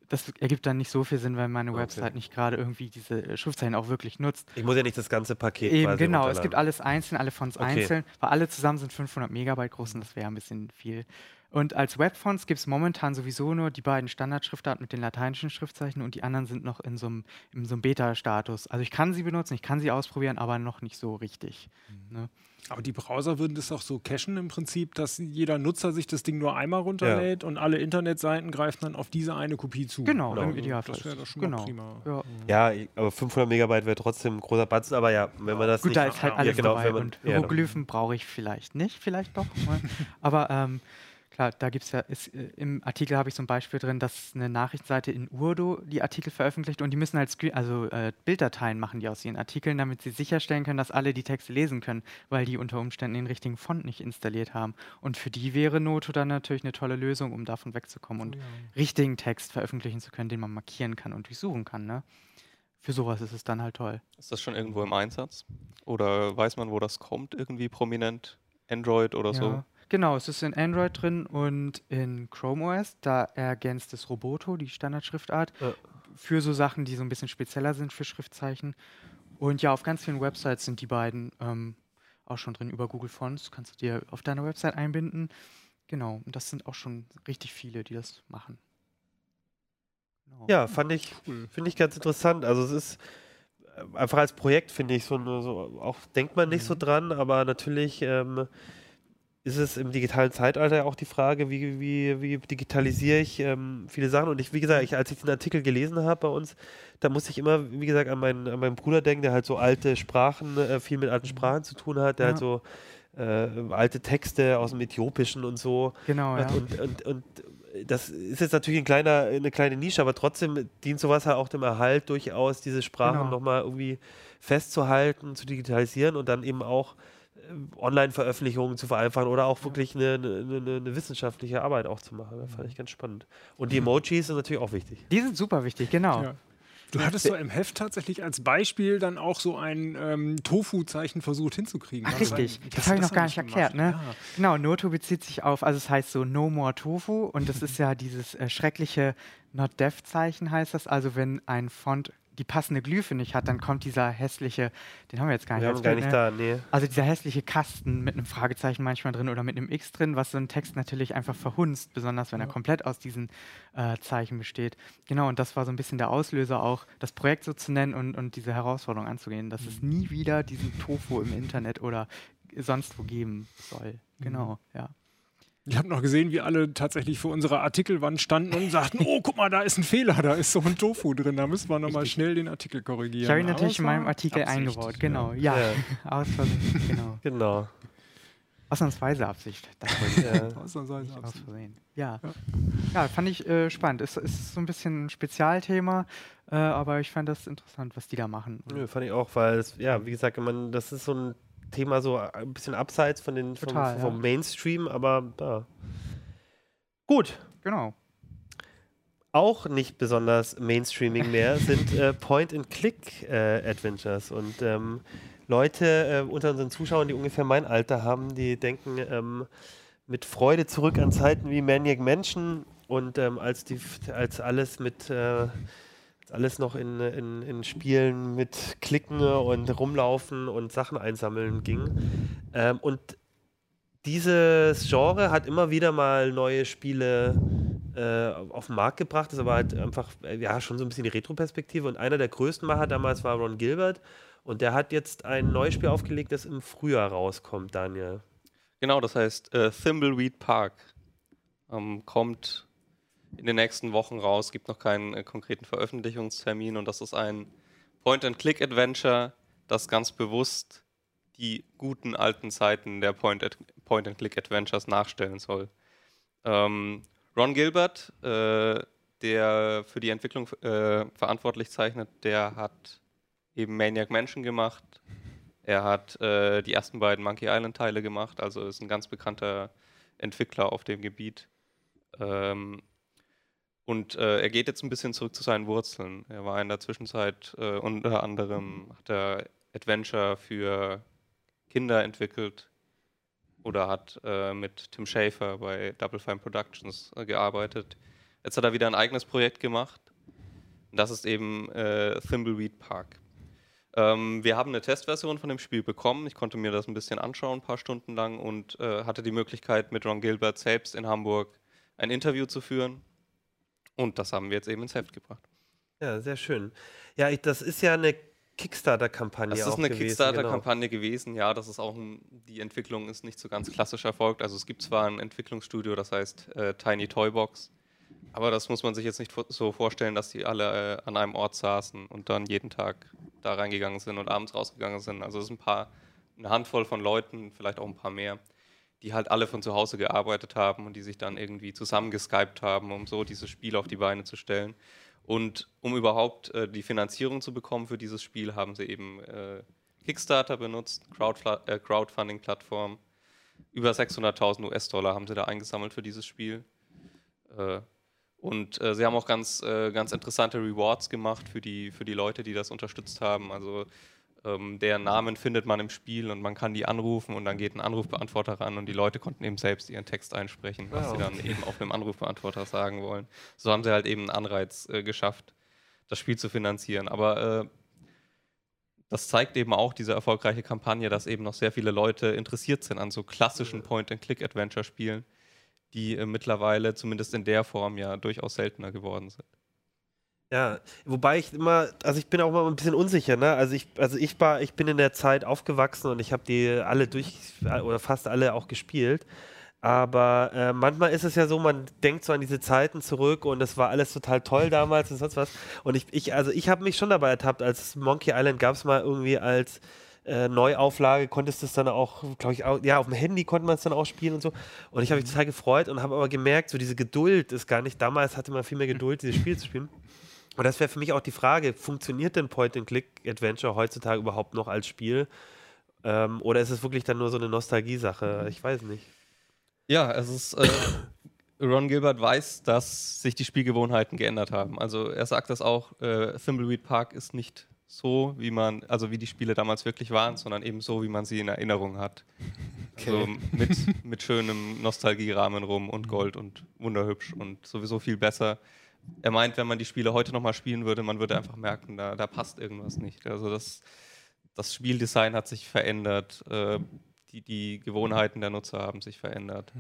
das ergibt dann nicht so viel Sinn, weil meine Website nicht gerade irgendwie diese Schriftzeichen auch wirklich nutzt. Ich muss ja nicht das ganze Paket Eben, quasi genau. Es runterladen. gibt alles einzeln, alle Fonts einzeln, weil alle zusammen sind 500 Megabyte groß und das wäre ein bisschen viel. Und als Webfonts gibt es momentan sowieso nur die beiden Standardschriftarten mit den lateinischen Schriftzeichen und die anderen sind noch in so einem Beta-Status. Also ich kann sie benutzen, ich kann sie ausprobieren, aber noch nicht so richtig. Ne? Aber die Browser würden das auch so cachen im Prinzip, dass jeder Nutzer sich das Ding nur einmal runterlädt und alle Internetseiten greifen dann auf diese eine Kopie zu. Genau, Genau. im Idealfall. Das wäre doch schon mal prima. Ja. Ja, aber 500 Megabyte wäre trotzdem ein großer Batzen, aber ja, wenn man das Gut, nicht... da ist halt alles genau, dabei wenn man- und ja, Hieroglyphen brauche ich vielleicht nicht, vielleicht doch. Ne? Aber klar, da gibt es ja, im Artikel habe ich so ein Beispiel drin, dass eine Nachrichtenseite in Urdu die Artikel veröffentlicht und die müssen halt Bilddateien machen, die aus ihren Artikeln, damit sie sicherstellen können, dass alle die Texte lesen können, weil die unter Umständen den richtigen Font nicht installiert haben. Und für die wäre Noto dann natürlich eine tolle Lösung, um davon wegzukommen und richtigen Text veröffentlichen zu können, den man markieren kann und durchsuchen kann. Ne? Für sowas ist es dann halt toll. Ist das schon irgendwo im Einsatz? Oder weiß man, wo das kommt, irgendwie prominent? Android oder so? Genau, es ist in Android drin und in Chrome OS. Da ergänzt es Roboto, die Standardschriftart, für so Sachen, die so ein bisschen spezieller sind für Schriftzeichen. Und ja, auf ganz vielen Websites sind die beiden auch schon drin über Google Fonts. Kannst du dir auf deiner Website einbinden. Genau, und das sind auch schon richtig viele, die das machen. Genau. Ja, finde ich ganz interessant. Also es ist einfach als Projekt, finde ich, so auch denkt man nicht so dran, aber natürlich ist es im digitalen Zeitalter auch die Frage, wie digitalisiere ich viele Sachen. Und wie gesagt, als ich den Artikel gelesen habe bei uns, da musste ich immer, wie gesagt, an meinen Bruder denken, der halt so alte Sprachen, viel mit alten Sprachen zu tun hat, der halt so alte Texte aus dem Äthiopischen und so. Genau, ja. Und das ist jetzt natürlich eine kleine Nische, aber trotzdem dient sowas halt auch dem Erhalt durchaus, diese Sprachen nochmal irgendwie festzuhalten, zu digitalisieren und dann eben auch Online-Veröffentlichungen zu vereinfachen oder auch wirklich eine wissenschaftliche Arbeit auch zu machen. Das fand ich ganz spannend. Und die Emojis sind natürlich auch wichtig. Die sind super wichtig, genau. Ja. Du hattest so im Heft tatsächlich als Beispiel dann auch so ein Tofu-Zeichen versucht hinzukriegen. Ach, richtig. Das habe ich noch gar nicht erklärt, ne? Ja. Genau, Noto bezieht sich auf, also es heißt so No More Tofu und das ist ja dieses schreckliche Not-Def-Zeichen heißt das. Also wenn ein Font die passende Glyphe nicht hat, dann kommt dieser hässliche, den haben wir jetzt gar nicht. Wir haben gar nicht da, nee. Also dieser hässliche Kasten mit einem Fragezeichen manchmal drin oder mit einem X drin, was so einen Text natürlich einfach verhunzt, besonders wenn er komplett aus diesen Zeichen besteht. Genau, und das war so ein bisschen der Auslöser auch, das Projekt so zu nennen und diese Herausforderung anzugehen, dass es nie wieder diesen Tofu im Internet oder sonst wo geben soll. Genau, ja. Ich habe noch gesehen, wie alle tatsächlich vor unserer Artikelwand standen und sagten, oh, guck mal, da ist ein Fehler, da ist so ein Tofu drin, da müssen wir nochmal schnell den Artikel korrigieren. Ich habe ihn Aber natürlich es in meinem war Artikel Absicht, eingebaut, genau. Ja, aus Versehen, genau. Genau. Ausnahmsweise Absicht. Ausnahmsweise Aus Absicht. Versehen. Ja, fand ich spannend. Es ist so ein bisschen ein Spezialthema, aber ich fand das interessant, was die da machen. Nö, fand ich auch, weil es, ja, wie gesagt, das ist so ein Thema so ein bisschen abseits vom Mainstream, aber ja. Gut. Genau. Auch nicht besonders Mainstreaming mehr sind Point-and-Click-Adventures und Leute unter unseren Zuschauern, die ungefähr mein Alter haben, die denken mit Freude zurück an Zeiten wie Maniac Mansion und als alles noch in Spielen mit Klicken und Rumlaufen und Sachen einsammeln ging. Und dieses Genre hat immer wieder mal neue Spiele auf den Markt gebracht. Das ist aber halt einfach schon so ein bisschen die Retro-Perspektive. Und einer der größten Macher damals war Ron Gilbert. Und der hat jetzt ein neues Spiel aufgelegt, das im Frühjahr rauskommt, Daniel. Genau, das heißt Thimbleweed Park. Kommt in den nächsten Wochen raus, gibt noch keinen konkreten Veröffentlichungstermin und das ist ein Point-and-Click-Adventure, das ganz bewusst die guten alten Zeiten der Point-and-Click-Adventures nachstellen soll. Ron Gilbert, der für die Entwicklung verantwortlich zeichnet, der hat eben Maniac Mansion gemacht. Er hat die ersten beiden Monkey Island-Teile gemacht, also ist ein ganz bekannter Entwickler auf dem Gebiet. Und er geht jetzt ein bisschen zurück zu seinen Wurzeln. Er war in der Zwischenzeit unter anderem, hat er Adventure für Kinder entwickelt oder hat mit Tim Schafer bei Double Fine Productions gearbeitet. Jetzt hat er wieder ein eigenes Projekt gemacht. Und das ist eben Thimbleweed Park. Wir haben eine Testversion von dem Spiel bekommen. Ich konnte mir das ein bisschen anschauen, ein paar Stunden lang, und hatte die Möglichkeit, mit Ron Gilbert selbst in Hamburg ein Interview zu führen. Und das haben wir jetzt eben ins Heft gebracht. Ja, sehr schön. Ja, das ist ja eine Kickstarter-Kampagne Das ist auch eine gewesen, Kickstarter-Kampagne gewesen, ja, das ist auch die Entwicklung ist nicht so ganz klassisch erfolgt. Also es gibt zwar ein Entwicklungsstudio, das heißt Tiny Toybox, aber das muss man sich jetzt nicht so vorstellen, dass die alle an einem Ort saßen und dann jeden Tag da reingegangen sind und abends rausgegangen sind. Also es sind eine Handvoll von Leuten, vielleicht auch ein paar mehr, die halt alle von zu Hause gearbeitet haben und die sich dann irgendwie zusammengeskypt haben, um so dieses Spiel auf die Beine zu stellen. Und um überhaupt die Finanzierung zu bekommen für dieses Spiel, haben sie eben Kickstarter benutzt, Crowdfunding-Plattform. Über 600.000 US-Dollar haben sie da eingesammelt für dieses Spiel. Und sie haben auch ganz interessante Rewards gemacht für die Leute, die das unterstützt haben. Also deren Namen findet man im Spiel und man kann die anrufen und dann geht ein Anrufbeantworter ran und die Leute konnten eben selbst ihren Text einsprechen, was sie dann eben auf einem Anrufbeantworter sagen wollen. So haben sie halt eben einen Anreiz geschafft, das Spiel zu finanzieren. Aber das zeigt eben auch diese erfolgreiche Kampagne, dass eben noch sehr viele Leute interessiert sind an so klassischen Point-and-Click-Adventure-Spielen, die mittlerweile zumindest in der Form ja durchaus seltener geworden sind. Ja, wobei ich bin auch immer ein bisschen unsicher, ne? Ich bin in der Zeit aufgewachsen und ich habe die alle oder fast alle auch gespielt. Aber manchmal ist es ja so, man denkt so an diese Zeiten zurück und das war alles total toll damals und sonst was. Und ich habe mich schon dabei ertappt, als Monkey Island gab es mal irgendwie als Neuauflage, konntest du es dann auch, glaube ich, ja, auf dem Handy konnte man es dann auch spielen und so. Und ich habe mich total gefreut und habe aber gemerkt, so diese Geduld ist gar nicht, damals hatte man viel mehr Geduld, dieses Spiel zu spielen. Und das wäre für mich auch die Frage, funktioniert denn Point-and-Click-Adventure heutzutage überhaupt noch als Spiel? Oder ist es wirklich dann nur so eine Nostalgie-Sache? Ich weiß nicht. Ja, es ist, Ron Gilbert weiß, dass sich die Spielgewohnheiten geändert haben. Also er sagt das auch, Thimbleweed Park ist nicht so, wie die Spiele damals wirklich waren, sondern eben so, wie man sie in Erinnerung hat. Okay. Also mit schönem Nostalgierahmen rum und Gold und wunderhübsch und sowieso viel besser. Er meint, wenn man die Spiele heute nochmal spielen würde, man würde einfach merken, da passt irgendwas nicht. Also das Spieldesign hat sich verändert, die Gewohnheiten der Nutzer haben sich verändert,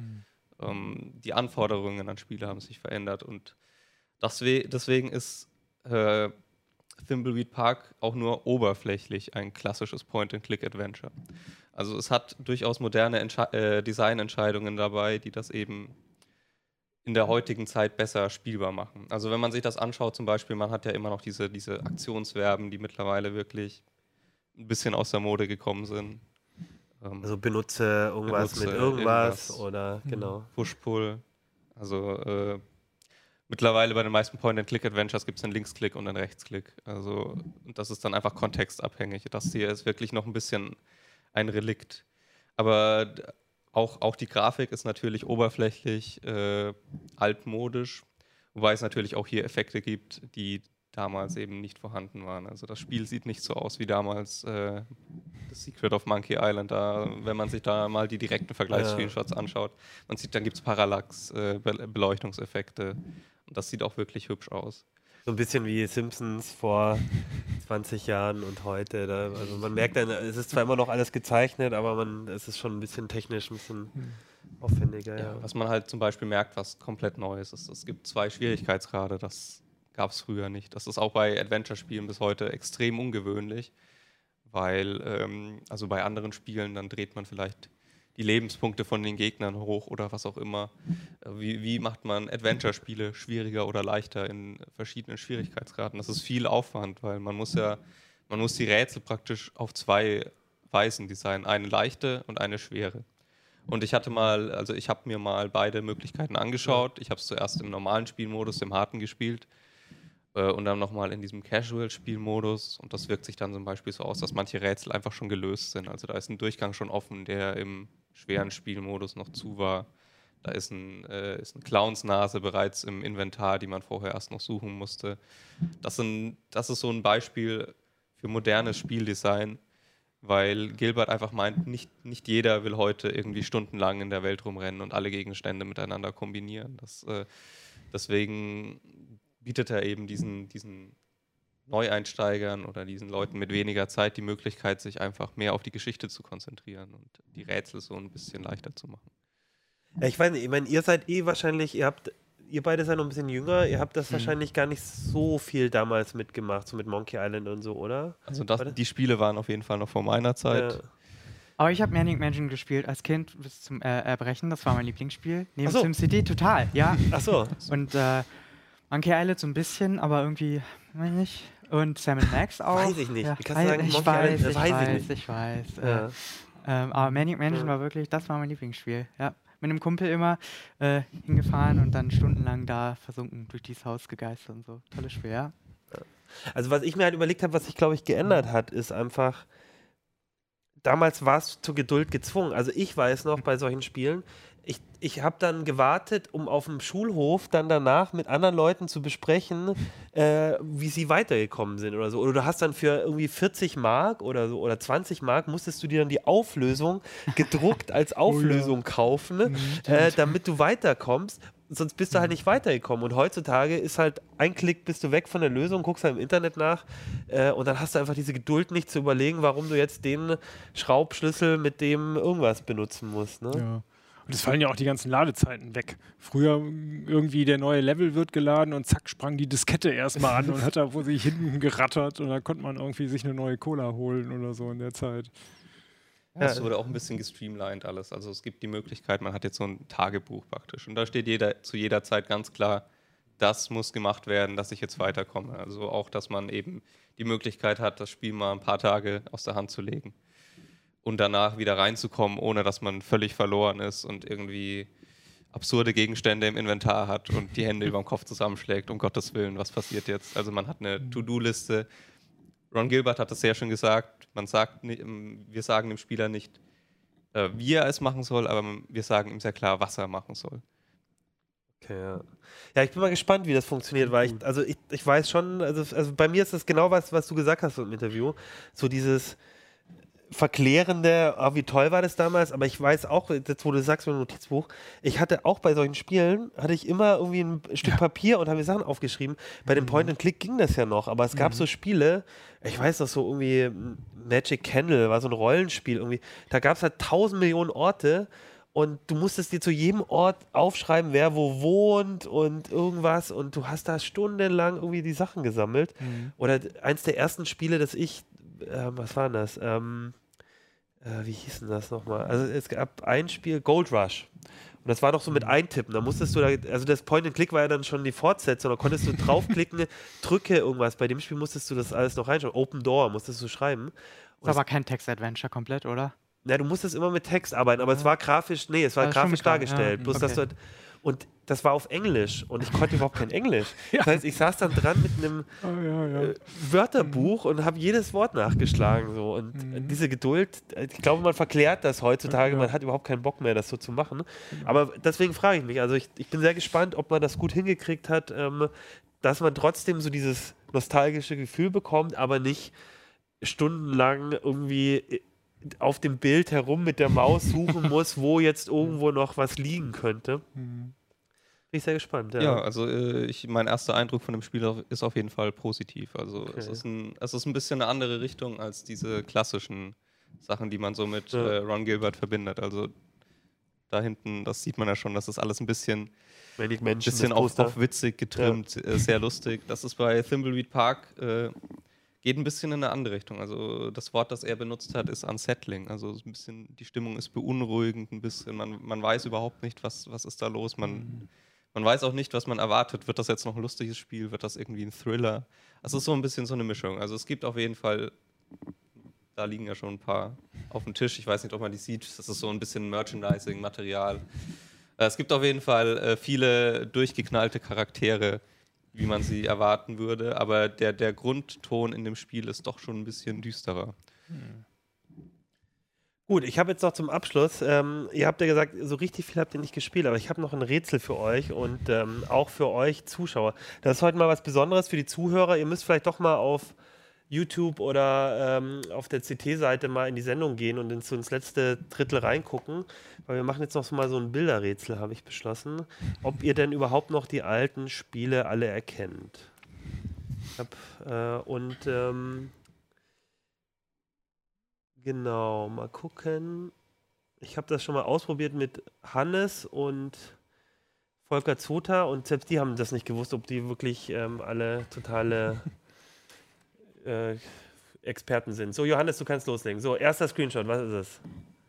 die Anforderungen an Spiele haben sich verändert und deswegen ist Thimbleweed Park auch nur oberflächlich ein klassisches Point-and-Click-Adventure. Also es hat durchaus moderne Designentscheidungen dabei, die das eben in der heutigen Zeit besser spielbar machen. Also wenn man sich das anschaut, zum Beispiel, man hat ja immer noch diese Aktionsverben, die mittlerweile wirklich ein bisschen aus der Mode gekommen sind. Also benutze irgendwas mit irgendwas oder genau. Push-Pull. Also mittlerweile bei den meisten Point-and-Click-Adventures gibt es einen Linksklick und einen Rechtsklick. Also und das ist dann einfach kontextabhängig. Das hier ist wirklich noch ein bisschen ein Relikt. Aber auch die Grafik ist natürlich oberflächlich, altmodisch, wobei es natürlich auch hier Effekte gibt, die damals eben nicht vorhanden waren. Also das Spiel sieht nicht so aus wie damals The Secret of Monkey Island. Wenn man sich da mal die direkten Vergleichs-Screenshots anschaut, man sieht, dann gibt es Parallax, Beleuchtungseffekte und das sieht auch wirklich hübsch aus. So ein bisschen wie Simpsons vor 20 Jahren und heute. Also man merkt dann, es ist zwar immer noch alles gezeichnet, aber es ist schon ein bisschen technisch, ein bisschen aufwendiger. Ja. Was man halt zum Beispiel merkt, was komplett neu ist, es gibt 2 Schwierigkeitsgrade, das gab es früher nicht. Das ist auch bei Adventure-Spielen bis heute extrem ungewöhnlich, weil also bei anderen Spielen, dann dreht man vielleicht die Lebenspunkte von den Gegnern hoch oder was auch immer. Wie macht man Adventure-Spiele schwieriger oder leichter in verschiedenen Schwierigkeitsgraden? Das ist viel Aufwand, weil man muss die Rätsel praktisch auf 2 Weisen designen. Eine leichte und eine schwere. Und ich habe mir mal beide Möglichkeiten angeschaut. Ich habe es zuerst im normalen Spielmodus, im harten gespielt. Und dann nochmal in diesem Casual-Spielmodus. Und das wirkt sich dann zum Beispiel so aus, dass manche Rätsel einfach schon gelöst sind. Also da ist ein Durchgang schon offen, der im schweren Spielmodus noch zu war. Da ist eine Clownsnase bereits im Inventar, die man vorher erst noch suchen musste. Das ist so ein Beispiel für modernes Spieldesign, weil Gilbert einfach meint, nicht jeder will heute irgendwie stundenlang in der Welt rumrennen und alle Gegenstände miteinander kombinieren. Deswegen bietet er eben diesen Neueinsteigern oder diesen Leuten mit weniger Zeit die Möglichkeit, sich einfach mehr auf die Geschichte zu konzentrieren und die Rätsel so ein bisschen leichter zu machen. Ja, ich weiß nicht, ich meine, ihr seid wahrscheinlich, ihr beide seid noch ein bisschen jünger, ihr habt das wahrscheinlich gar nicht so viel damals mitgemacht, so mit Monkey Island und so, oder? Also die Spiele waren auf jeden Fall noch vor meiner Zeit. Ja. Aber ich habe Manic Mansion gespielt als Kind bis zum Erbrechen. Das war mein Lieblingsspiel. Neben so. SimCity, total, ja. Ach so. Und Monkey Island so ein bisschen, aber irgendwie, weiß nicht. Und Sam & Max auch. Weiß ich nicht. Ja, Wie kannst du sagen, ich Monkey Island? Das weiß ich nicht. Ich weiß. Ja. Aber Manic Mansion war wirklich, das war mein Lieblingsspiel. Ja. Mit einem Kumpel immer hingefahren und dann stundenlang da versunken durch dieses Haus gegeistert und so. Tolles Spiel, ja. Also was ich mir halt überlegt habe, was sich, glaube ich, geändert hat, ist einfach, damals warst du zur Geduld gezwungen. Also ich weiß noch, bei solchen Spielen, ich habe dann gewartet, um auf dem Schulhof dann danach mit anderen Leuten zu besprechen, wie sie weitergekommen sind oder so. Oder du hast dann für irgendwie 40 Mark oder so oder 20 Mark musstest du dir dann die Auflösung gedruckt als Auflösung kaufen, damit du weiterkommst. Sonst bist du halt nicht weitergekommen. Und heutzutage ist halt ein Klick, bist du weg von der Lösung, guckst halt im Internet nach und dann hast du einfach diese Geduld nicht zu überlegen, warum du jetzt den Schraubschlüssel mit dem irgendwas benutzen musst. Ne? Ja. Und es fallen ja auch die ganzen Ladezeiten weg. Früher irgendwie der neue Level wird geladen und zack, sprang die Diskette erstmal an und hat da vor sich hinten gerattert und da konnte man irgendwie sich eine neue Cola holen oder so in der Zeit. Ja, es wurde auch ein bisschen gestreamlined alles. Also es gibt die Möglichkeit, man hat jetzt so ein Tagebuch praktisch. Und da steht zu jeder Zeit ganz klar, das muss gemacht werden, dass ich jetzt weiterkomme. Also auch, dass man eben die Möglichkeit hat, das Spiel mal ein paar Tage aus der Hand zu legen. Und danach wieder reinzukommen, ohne dass man völlig verloren ist und irgendwie absurde Gegenstände im Inventar hat und die Hände über dem Kopf zusammenschlägt, um Gottes Willen, was passiert jetzt? Also man hat eine To-Do-Liste. Ron Gilbert hat das sehr schön gesagt, wir sagen dem Spieler nicht, wie er es machen soll, aber wir sagen ihm sehr klar, was er machen soll. Okay, ja. Ja, ich bin mal gespannt, wie das funktioniert, weil ich weiß schon, also bei mir ist das genau was du gesagt hast im Interview, so dieses verklärende, wie toll war das damals, aber ich weiß auch, jetzt wo du sagst mit dem Notizbuch, ich hatte auch bei solchen Spielen, hatte ich immer irgendwie ein Stück Papier und habe mir Sachen aufgeschrieben. Bei dem Point-and-Click ging das ja noch, aber es gab so Spiele, ich weiß noch so irgendwie Magic Candle war so ein Rollenspiel irgendwie, da gab es halt 1000 Millionen Orte und du musstest dir zu jedem Ort aufschreiben, wer wo wohnt und irgendwas und du hast da stundenlang irgendwie die Sachen gesammelt. Oder eins der ersten Spiele, das ich was war denn das? Wie hieß denn das nochmal? Also es gab ein Spiel, Gold Rush. Und das war doch so mit Eintippen. Da musstest du also das Point-and-Click war ja dann schon die Fortsetzung. Da konntest du draufklicken, drücke irgendwas. Bei dem Spiel musstest du das alles noch reinschauen. Open Door musstest du schreiben. Das war aber kein Text-Adventure komplett, oder? Na, du musstest immer mit Text arbeiten, aber es war grafisch, grafisch dargestellt. Bloß, dass du halt, und das war auf Englisch und ich konnte überhaupt kein Englisch. Das heißt, ich saß dann dran mit einem Wörterbuch und habe jedes Wort nachgeschlagen. So. Und diese Geduld, ich glaube, man verklärt das heutzutage, man hat überhaupt keinen Bock mehr, das so zu machen. Aber deswegen frage ich mich, also ich bin sehr gespannt, ob man das gut hingekriegt hat, dass man trotzdem so dieses nostalgische Gefühl bekommt, aber nicht stundenlang irgendwie auf dem Bild herum mit der Maus suchen muss, wo jetzt irgendwo noch was liegen könnte. Bin ich sehr gespannt. Ja, also mein erster Eindruck von dem Spiel ist auf jeden Fall positiv. Also es ist ein bisschen eine andere Richtung als diese klassischen Sachen, die man so mit Ron Gilbert verbindet. Also da hinten, das sieht man ja schon, das ist alles ein bisschen auf witzig getrimmt, sehr lustig. Das ist bei Thimbleweed Park geht ein bisschen in eine andere Richtung. Also das Wort, das er benutzt hat, ist unsettling. Also ein bisschen, die Stimmung ist beunruhigend, ein bisschen. Man weiß überhaupt nicht, was ist da los. Man weiß auch nicht, was man erwartet. Wird das jetzt noch ein lustiges Spiel? Wird das irgendwie ein Thriller? Also es ist so ein bisschen so eine Mischung. Also es gibt auf jeden Fall, da liegen ja schon ein paar auf dem Tisch. Ich weiß nicht, ob man die sieht. Das ist so ein bisschen Merchandising-Material. Es gibt auf jeden Fall viele durchgeknallte Charaktere, wie man sie erwarten würde, aber der Grundton in dem Spiel ist doch schon ein bisschen düsterer. Gut, ich habe jetzt noch zum Abschluss, ihr habt ja gesagt, so richtig viel habt ihr nicht gespielt, aber ich habe noch ein Rätsel für euch und auch für euch Zuschauer. Das ist heute mal was Besonderes für die Zuhörer. Ihr müsst vielleicht doch mal auf YouTube oder auf der CT-Seite mal in die Sendung gehen und ins letzte Drittel reingucken, weil wir machen jetzt noch mal so ein Bilderrätsel, habe ich beschlossen, ob ihr denn überhaupt noch die alten Spiele alle erkennt. Genau, mal gucken. Ich habe das schon mal ausprobiert mit Hannes und Volker Zota und selbst die haben das nicht gewusst, ob die wirklich alle totale Experten sind. So, Johannes, du kannst loslegen. So, erster Screenshot, was ist es?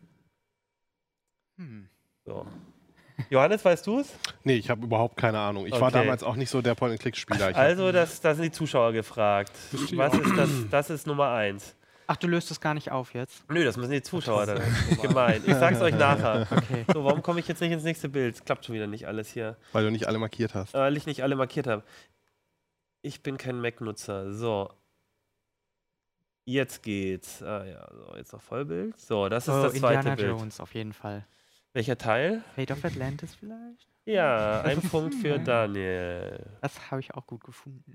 So. Johannes, weißt du es? Nee, ich habe überhaupt keine Ahnung. Ich war damals auch nicht so der Point-and-Click-Spieler. Also, da sind die Zuschauer gefragt. Was ist das? Das ist Nummer 1. Ach, du löst es gar nicht auf jetzt? Nö, das müssen die Zuschauer dann. Gemein. Ich sag's euch nachher. Okay. So, warum komme ich jetzt nicht ins nächste Bild? Klappt schon wieder nicht alles hier. Weil du nicht alle markiert hast. Weil ich nicht alle markiert habe. Ich bin kein Mac-Nutzer. So. Jetzt geht's. Ah ja, so, jetzt noch Vollbild. So, das ist das zweite Indiana Bild. Jones auf jeden Fall. Welcher Teil? Fate of Atlantis vielleicht? Ja, ein Punkt für Daniel. Das habe ich auch gut gefunden.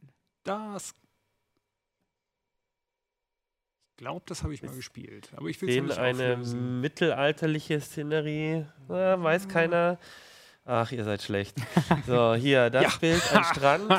Ich glaube, das habe ich mal gespielt. Aber ich will Sehen nicht eine auflösen. mittelalterliche Szenerie. Weiß keiner. Ach, ihr seid schlecht. So, hier, das Bild, ein Strand.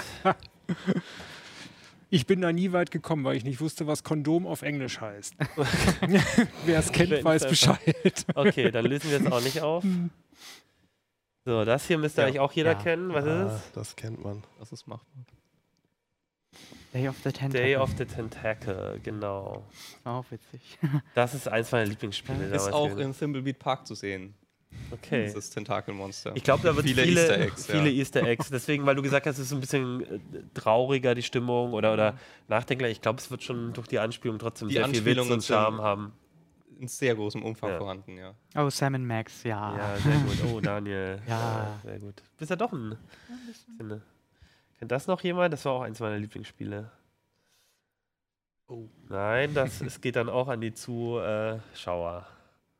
Ich bin da nie weit gekommen, weil ich nicht wusste, was Kondom auf Englisch heißt. Wer es kennt, weiß Bescheid. Okay, dann lösen wir es auch nicht auf. So, das hier müsste eigentlich auch jeder kennen. Was ist es? Das kennt man. Das ist machbar. Day of the Tentacle. Day of the Tentacle, genau. Auch witzig. Das ist eins meiner Lieblingsspiele. Ist damals auch gewesen. in Thimbleweed Park zu sehen. Okay. Dieses Tentakelmonster. Ich glaube, da wird viele Easter Easter Eggs. Deswegen, weil du gesagt hast, es ist ein bisschen trauriger, die Stimmung oder nachdenklicher. Ich glaube, es wird schon durch die Anspielung trotzdem sehr viel Witz und Charme haben. In sehr großem Umfang vorhanden, ja. Oh, Sam Max, ja. Ja, sehr gut. Oh, Daniel. Ja. Sehr gut. Bist ja doch ein... Kennt das noch jemand? Das war auch eins meiner Lieblingsspiele. Oh. Nein, es geht dann auch an die Zuschauer.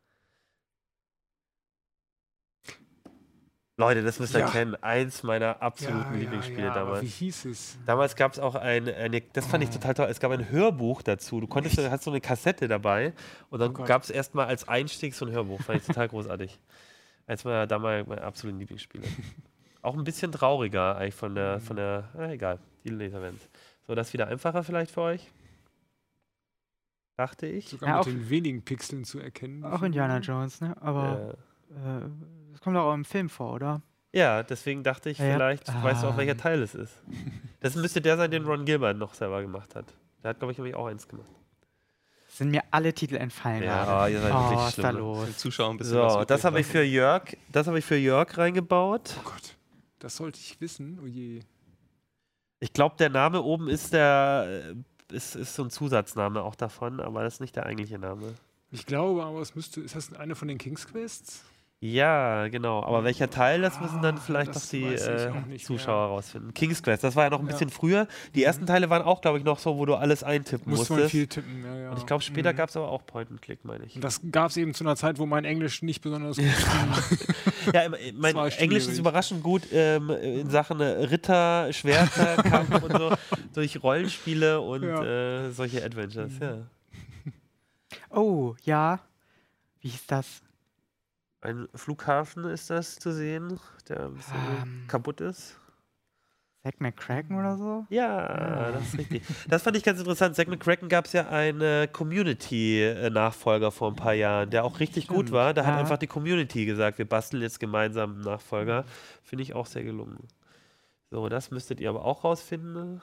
Leute, das müsst ihr kennen. Eins meiner absoluten Lieblingsspiele damals. Wie hieß es? Damals gab es auch das fand ich total toll, es gab ein Hörbuch dazu. Du hast so eine Kassette dabei und dann gab es erstmal als Einstieg so ein Hörbuch. Fand ich total großartig. Eins meiner damals meine absoluten Lieblingsspiele. Auch ein bisschen trauriger eigentlich von der egal, die Leser werden es. So, das wieder einfacher vielleicht für euch. Dachte ich. Sogar mit den wenigen Pixeln zu erkennen. Auch Indiana Jones, ne? Aber das kommt auch im Film vor, oder? Ja, deswegen dachte ich, vielleicht weißt du auch, welcher Teil es ist. Das müsste der sein, den Ron Gilbert noch selber gemacht hat. Der hat, glaube ich, nämlich auch eins gemacht. Sind mir alle Titel entfallen. Ja, ihr seid wirklich was ist da schlimm. los? Den Zuschauern ein bisschen So, das habe ich für Jörg reingebaut. Oh Gott, das sollte ich wissen. Oh je. Ich glaube, der Name oben ist ist so ein Zusatzname auch davon, aber das ist nicht der eigentliche Name. Ich glaube, aber ist das eine von den King's Quests? Ja, genau. Aber welcher Teil, das müssen dann vielleicht noch die Zuschauer rausfinden. King's Quest, das war ja noch ein bisschen früher. Die ersten Teile waren auch, glaube ich, noch so, wo du alles eintippen musstest. Musste man viel tippen, ja. Und ich glaube, später gab es aber auch Point-and-Click, meine ich. Und das gab es eben zu einer Zeit, wo mein Englisch nicht besonders gut war. Ja, mein Englisch ist überraschend gut in Sachen Ritter, Schwerter, Kampf und so, durch Rollenspiele und solche Adventures, ja. Oh, ja. Wie hieß das? Ein Flughafen ist das zu sehen, der ein bisschen kaputt ist. Zack McCracken oder so? Ja, das ist richtig. Das fand ich ganz interessant. Zack McCracken gab es ja einen Community-Nachfolger vor ein paar Jahren, der auch richtig gut war. Da hat einfach die Community gesagt, wir basteln jetzt gemeinsam einen Nachfolger. Finde ich auch sehr gelungen. So, das müsstet ihr aber auch rausfinden.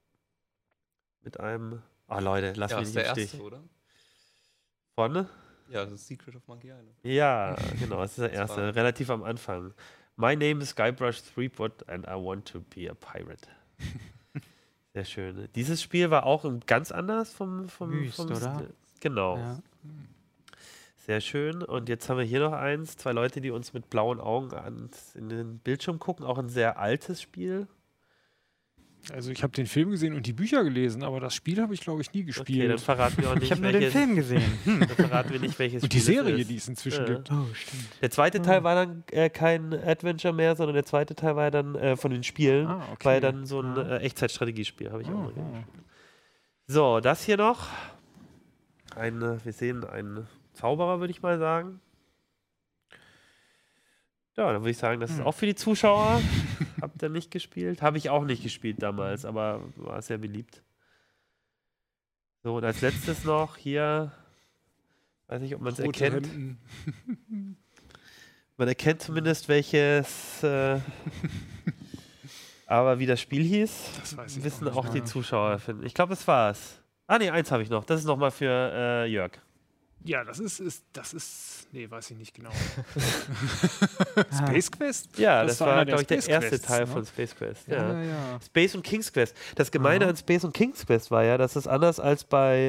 Mit einem... Ah, Leute, lasst mich nicht im Stich. Erste, oder? Vorne? Ja, das ist Secret of Monkey Island. Ja, genau, das ist der erste, relativ am Anfang. My name is Guybrush Threepwood and I want to be a pirate. Sehr schön. Dieses Spiel war auch ganz anders vom oder? Genau. Ja. Sehr schön. Und jetzt haben wir hier noch eins, zwei Leute, die uns mit blauen Augen in den Bildschirm gucken. Auch ein sehr altes Spiel. Also ich habe den Film gesehen und die Bücher gelesen, aber das Spiel habe ich, glaube ich, nie gespielt. Okay, dann verraten wir auch nicht, Ich habe nur den Film gesehen. Dann verraten wir nicht, welches Und die Spiel es Serie, ist. die es inzwischen gibt. Oh, stimmt. Der zweite Teil war dann kein Adventure mehr, sondern der zweite Teil war dann von den Spielen, war dann so ein Echtzeitstrategiespiel, habe ich auch mal gesehen. So, das hier noch. Wir sehen einen Zauberer, würde ich mal sagen. Ja, dann würde ich sagen, das ist auch für die Zuschauer. Habt ihr nicht gespielt? Habe ich auch nicht gespielt damals, aber war sehr beliebt. So, und als letztes noch hier, weiß nicht, ob man es erkennt. Man erkennt zumindest, welches, aber wie das Spiel hieß, das wissen auch die Zuschauer. Ich glaube, das war's. Ah, nee, eins habe ich noch. Das ist nochmal für Jörg. Ja, das ist, nee, weiß ich nicht genau. Space Quest? Ja, das war, glaube ich, der erste Teil von Space Quest. Ja. Space und King's Quest. Das Gemeine an Space und King's Quest war ja, dass es anders als bei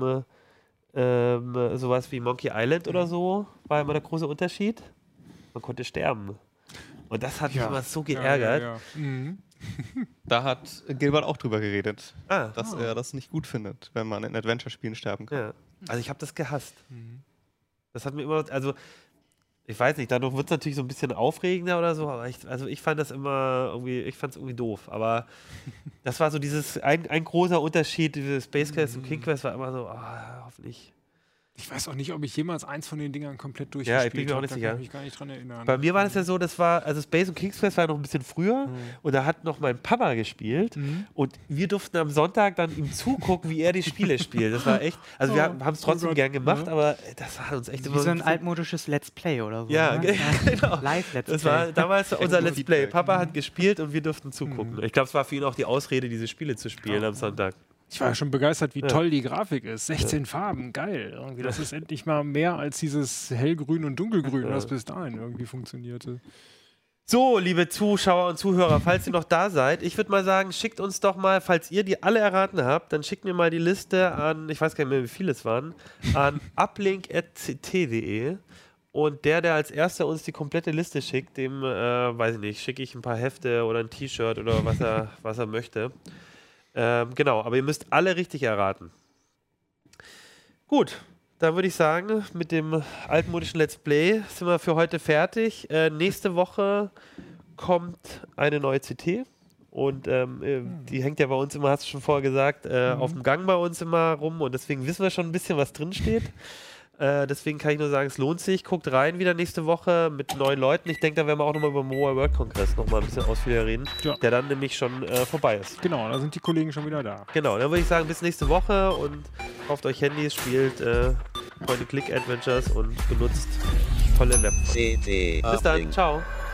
sowas wie Monkey Island oder so, war immer der große Unterschied. Man konnte sterben. Und das hat mich immer so geärgert. Da hat Gilbert auch drüber geredet, dass er das nicht gut findet, wenn man in Adventure-Spielen sterben kann. Ja. Also ich habe das gehasst. Das hat mir immer, also ich weiß nicht, dadurch wird es natürlich so ein bisschen aufregender oder so, aber ich fand das immer irgendwie, ich fand es irgendwie doof. Aber das war so ein großer Unterschied, dieses Space Quest und King Quest war immer so, hoffentlich. Ich weiß auch nicht, ob ich jemals eins von den Dingern komplett durchgespielt habe. Ja, ich bin mir auch nicht sicher. Da kann ich mich gar nicht dran erinnern. Bei mir war das ja so, also Space und King's Quest war noch ein bisschen früher und da hat noch mein Papa gespielt und wir durften am Sonntag dann ihm zugucken, wie er die Spiele spielt. Das war echt, also wir haben es trotzdem gern gemacht, aber das hat uns echt immer so ein altmodisches Let's Play oder so. Ja, ne? genau. Live-Let's Play. Das war damals unser Let's Play. Papa hat gespielt und wir durften zugucken. Ich glaube, es war für ihn auch die Ausrede, diese Spiele zu spielen am Sonntag. Ich war ja schon begeistert, wie toll die Grafik ist. 16 Farben, geil. Irgendwie, das ist endlich mal mehr als dieses Hellgrün und Dunkelgrün, was bis dahin irgendwie funktionierte. So, liebe Zuschauer und Zuhörer, falls ihr noch da seid, ich würde mal sagen, schickt uns doch mal, falls ihr die alle erraten habt, dann schickt mir mal die Liste an, ich weiß gar nicht mehr, wie viele es waren, an uplink@ct.de. Und der als erster uns die komplette Liste schickt, dem, weiß ich nicht, schicke ich ein paar Hefte oder ein T-Shirt oder was er möchte. Genau, aber ihr müsst alle richtig erraten. Gut, dann würde ich sagen, mit dem altmodischen Let's Play sind wir für heute fertig. Nächste Woche kommt eine neue CT und die hängt ja bei uns immer, hast du schon vorher gesagt, auf dem Gang bei uns immer rum und deswegen wissen wir schon ein bisschen, was drin steht. Deswegen kann ich nur sagen, es lohnt sich. Guckt rein wieder nächste Woche mit neuen Leuten. Ich denke, da werden wir auch nochmal über den Mobile World Congress nochmal ein bisschen ausführlicher reden, der dann nämlich schon vorbei ist. Genau, da sind die Kollegen schon wieder da. Genau, dann würde ich sagen, bis nächste Woche und kauft euch Handys, spielt Point-and-Click-Adventures und benutzt tolle Laptops. Bis dann, ciao.